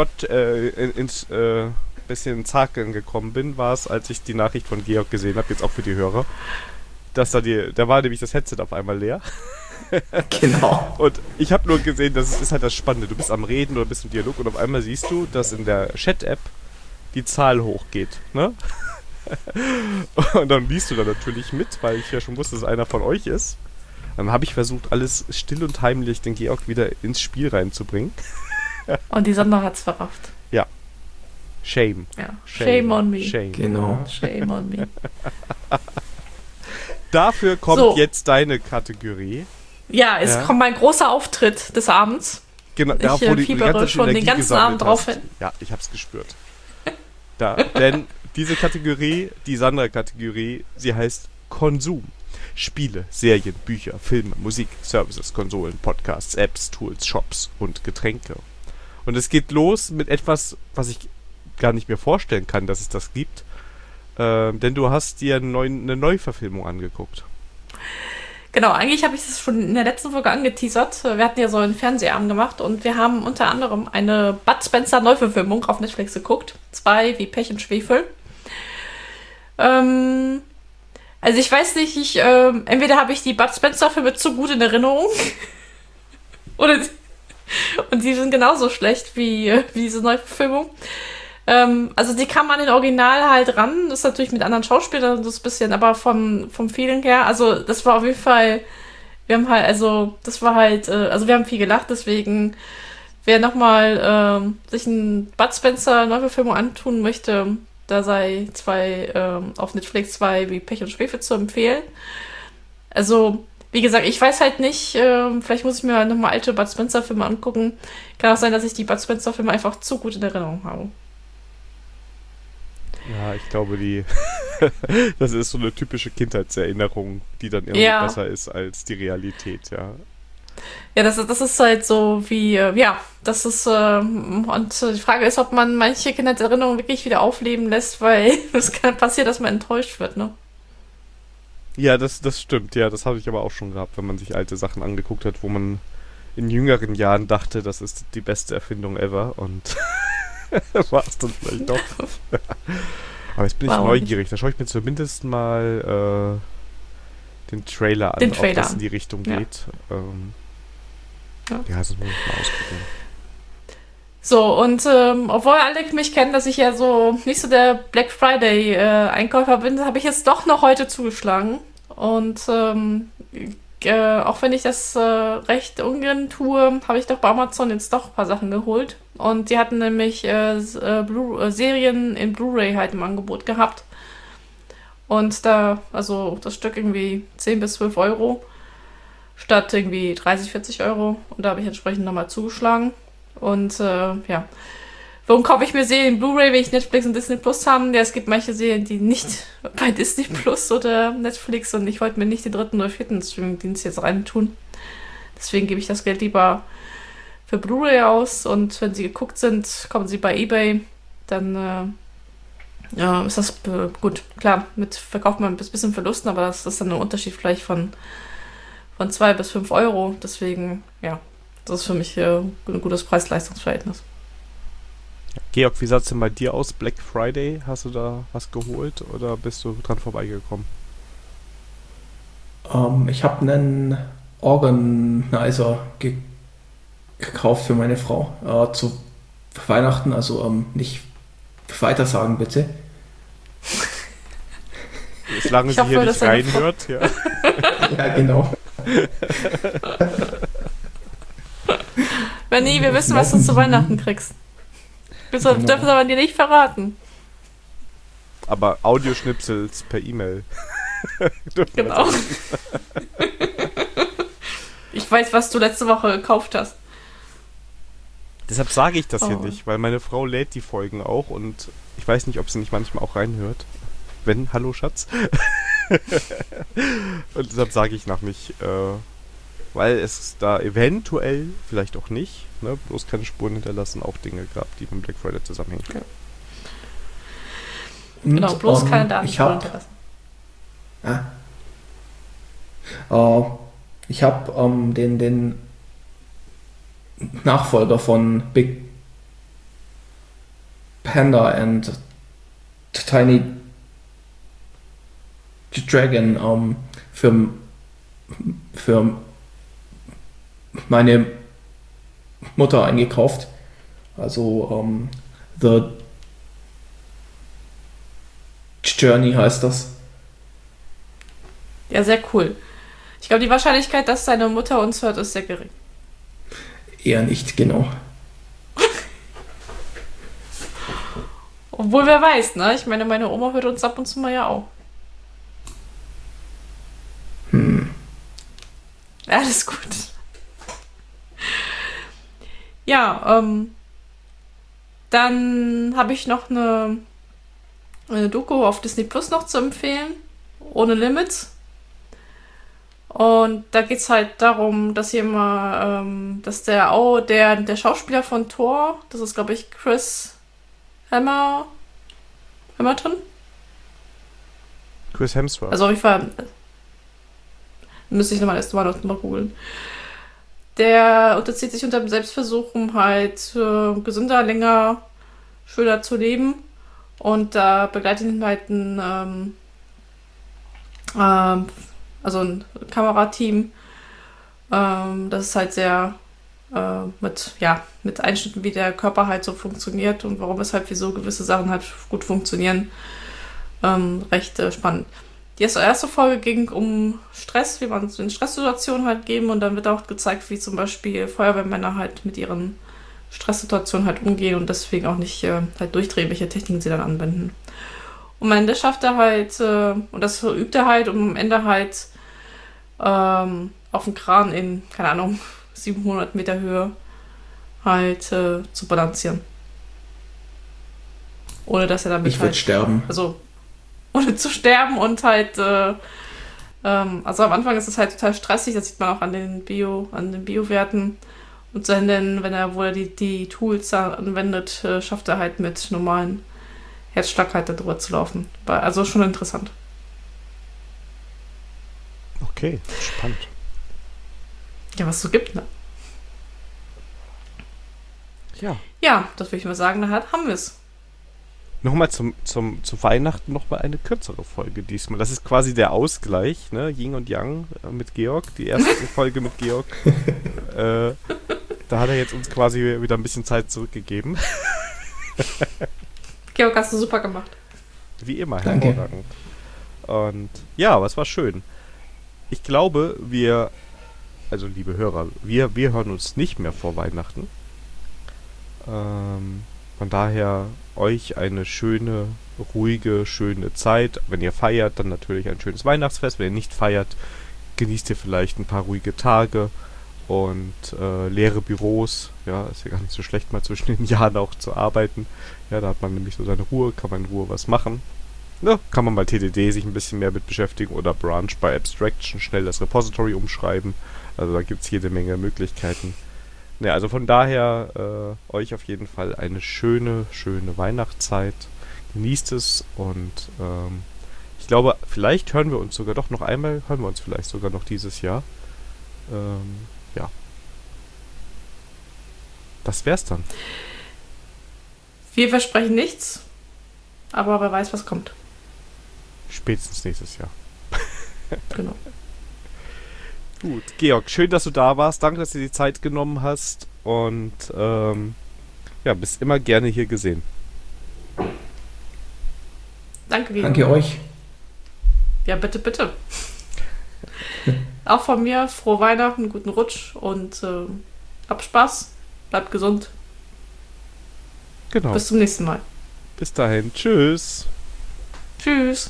bisschen Zakeln gekommen bin, war es, als ich die Nachricht von Georg gesehen habe, jetzt auch für die Hörer, dass da war nämlich das Headset auf einmal leer. Genau. Und ich habe nur gesehen, das ist halt das Spannende. Du bist am Reden oder bist im Dialog und auf einmal siehst du, dass in der Chat-App die Zahl hochgeht. Ne? Und dann liest du da natürlich mit, weil ich ja schon wusste, dass einer von euch ist. Dann habe ich versucht, alles still und heimlich den Georg wieder ins Spiel reinzubringen. Und die Sandra hat's verrafft. Ja. Shame. Ja. Shame on me. Shame. Genau. Shame on me. Dafür kommt jetzt deine Kategorie. Ja, es kommt mein großer Auftritt des Abends. Genau, ich fiebere schon den ganzen Abend drauf hin. Ja, ich hab's gespürt. Denn diese Kategorie, die Sandra-Kategorie, sie heißt Konsum. Spiele, Serien, Bücher, Filme, Musik, Services, Konsolen, Podcasts, Apps, Tools, Shops und Getränke. Und es geht los mit etwas, was ich gar nicht mehr vorstellen kann, dass es das gibt. Denn du hast dir eine Neuverfilmung angeguckt. Genau, eigentlich habe ich das schon in der letzten Folge angeteasert. Wir hatten ja so einen Fernsehabend gemacht und wir haben unter anderem eine Bud Spencer Neuverfilmung auf Netflix geguckt. 2 wie Pech und Schwefel. Also ich weiß nicht, entweder habe ich die Bud Spencer Filme zu gut in Erinnerung und die sind genauso schlecht wie diese Neuverfilmung. Also die kam an den Original halt ran, das ist natürlich mit anderen Schauspielern das bisschen, aber vom Feeling her, also das war auf jeden Fall, wir haben viel gelacht, deswegen wer nochmal sich einen Bud Spencer Neuverfilmung antun möchte, da sei auf Netflix 2 wie Pech und Schwefel zu empfehlen. Also, wie gesagt, ich weiß halt nicht, vielleicht muss ich mir nochmal alte Bud Spencer Filme angucken. Kann auch sein, dass ich die Bud Spencer Filme einfach zu gut in Erinnerung habe. Ja, ich glaube, das ist so eine typische Kindheitserinnerung, die dann irgendwie besser ist als die Realität, ja. Ja, das ist halt so wie, das ist, und die Frage ist, ob man manche Kindheitserinnerungen wirklich wieder aufleben lässt, weil es kann passieren, dass man enttäuscht wird, ne? Ja, das stimmt, ja, das habe ich aber auch schon gehabt, wenn man sich alte Sachen angeguckt hat, wo man in jüngeren Jahren dachte, das ist die beste Erfindung ever und war es dann vielleicht doch. Aber jetzt bin ich neugierig, da schaue ich mir zumindest mal den Trailer an, ob das in die Richtung geht. Ja, das muss ich mal ausprobieren. So, und obwohl alle mich kennen, dass ich ja so nicht so der Black Friday Einkäufer bin, habe ich jetzt doch noch heute zugeschlagen. Und auch wenn ich das recht ungern tue, habe ich doch bei Amazon jetzt doch ein paar Sachen geholt. Und die hatten nämlich Serien in Blu-ray halt im Angebot gehabt. Und also das Stück irgendwie 10 bis 12 Euro statt irgendwie 30, 40 Euro. Und da habe ich entsprechend nochmal zugeschlagen. Und warum kaufe ich mir Serien Blu-ray, wenn ich Netflix und Disney Plus haben? Ja, es gibt manche Serien, die nicht bei Disney Plus oder Netflix und ich wollte mir nicht den 3. oder 4. Streaming-Dienst jetzt reintun. Deswegen gebe ich das Geld lieber für Blu-ray aus und wenn sie geguckt sind, kommen sie bei eBay, dann ist das gut. Klar, verkauft man ein bisschen Verlusten, aber das ist dann ein Unterschied vielleicht von 2 bis 5 Euro. Deswegen, ja, das ist für mich ein gutes Preis-Leistungs-Verhältnis. Georg, wie sah es denn bei dir aus? Black Friday, hast du da was geholt oder bist du dran vorbeigekommen? Ich habe einen Organizer gekauft für meine Frau zu Weihnachten, also nicht weitersagen bitte. Solange sie hier nicht reinhört. Ja. Ja, genau. Benni, wir wissen, was du zu Weihnachten kriegst. Wir dürfen es aber dir nicht verraten. Aber Audioschnipsels per E-Mail. Genau. Ich weiß, was du letzte Woche gekauft hast. Deshalb sage ich das hier nicht, weil meine Frau lädt die Folgen auch und ich weiß nicht, ob sie nicht manchmal auch reinhört. Wenn, hallo Schatz. Und deshalb sage ich noch nicht, weil es da eventuell, vielleicht auch nicht, ne, bloß keine Spuren hinterlassen, auch Dinge gab, die mit Black Friday zusammenhängen. Ja. Genau, bloß keine Daten hinterlassen. Ich habe den Nachfolger von Big Panda and Tiny Dragon für meine Mutter eingekauft. Also The Journey heißt das. Ja, sehr cool. Ich glaube, die Wahrscheinlichkeit, dass deine Mutter uns hört, ist sehr gering. Eher nicht, genau. Obwohl, wer weiß, ne? Ich meine, meine Oma hört uns ab und zu mal ja auch. Alles gut. Ja, dann habe ich noch eine Doku auf Disney Plus noch zu empfehlen. Ohne Limits. Und da geht es halt darum, dass dass der Schauspieler von Thor, das ist glaube ich Chris Hamilton. Chris Hemsworth. Also ich war, müsste ich erst mal googeln. Der unterzieht sich unter dem Selbstversuch, um halt gesünder, länger, schöner zu leben. Und da begleitet ihn halt ein Kamerateam. Das ist halt sehr mit Einschnitten, wie der Körper halt so funktioniert und warum es halt wieso gewisse Sachen halt gut funktionieren. Recht spannend. Die erste Folge ging um Stress, wie man es in Stresssituationen halt geben und dann wird auch gezeigt, wie zum Beispiel Feuerwehrmänner halt mit ihren Stresssituationen halt umgehen und deswegen auch nicht halt durchdrehen, welche Techniken sie dann anwenden. Und am Ende schafft er halt, und das übt er halt, um am Ende halt auf dem Kran in, keine Ahnung, 700 Meter Höhe halt zu balancieren. Ohne dass er damit ich würde sterben. Also, ohne zu sterben und halt, also am Anfang ist es halt total stressig, das sieht man auch an den Bio-Werten. Und dann, wenn er die Tools anwendet, schafft er halt mit normalen Herzschlag halt da drüber zu laufen. Also schon interessant. Okay, spannend. Ja, was es so gibt, ne? Ja. Ja, das würde ich mal sagen, dann haben wir es. Nochmal zu Weihnachten nochmal eine kürzere Folge diesmal. Das ist quasi der Ausgleich, ne? Yin und Yang mit Georg. Die erste Folge mit Georg. Da hat er jetzt uns quasi wieder ein bisschen Zeit zurückgegeben. Georg, hast du super gemacht. Wie immer, Danke. hervorragend. Und ja, aber es war schön. Ich glaube, also liebe Hörer, wir hören uns nicht mehr vor Weihnachten. Von daher euch eine schöne, ruhige, schöne Zeit. Wenn ihr feiert, dann natürlich ein schönes Weihnachtsfest. Wenn ihr nicht feiert, genießt ihr vielleicht ein paar ruhige Tage und leere Büros. Ja, ist ja gar nicht so schlecht, mal zwischen den Jahren auch zu arbeiten. Ja, da hat man nämlich so seine Ruhe, kann man in Ruhe was machen. Ja, kann man bei TDD sich ein bisschen mehr mit beschäftigen oder Branch bei Abstraction schnell das Repository umschreiben. Also da gibt es jede Menge Möglichkeiten. Ja, also von daher euch auf jeden Fall eine schöne, schöne Weihnachtszeit. Genießt es und ich glaube, vielleicht hören wir uns sogar doch noch einmal, vielleicht sogar noch dieses Jahr. Ja. Das wär's dann. Wir versprechen nichts, aber wer weiß, was kommt. Spätestens nächstes Jahr. Genau. Gut, Georg, schön, dass du da warst. Danke, dass du dir die Zeit genommen hast. Und ja, bist immer gerne hier gesehen. Danke, Georg. Danke euch. Ja, bitte, bitte. Auch von mir, frohe Weihnachten, guten Rutsch und habt Spaß, bleibt gesund. Genau. Bis zum nächsten Mal. Bis dahin. Tschüss. Tschüss.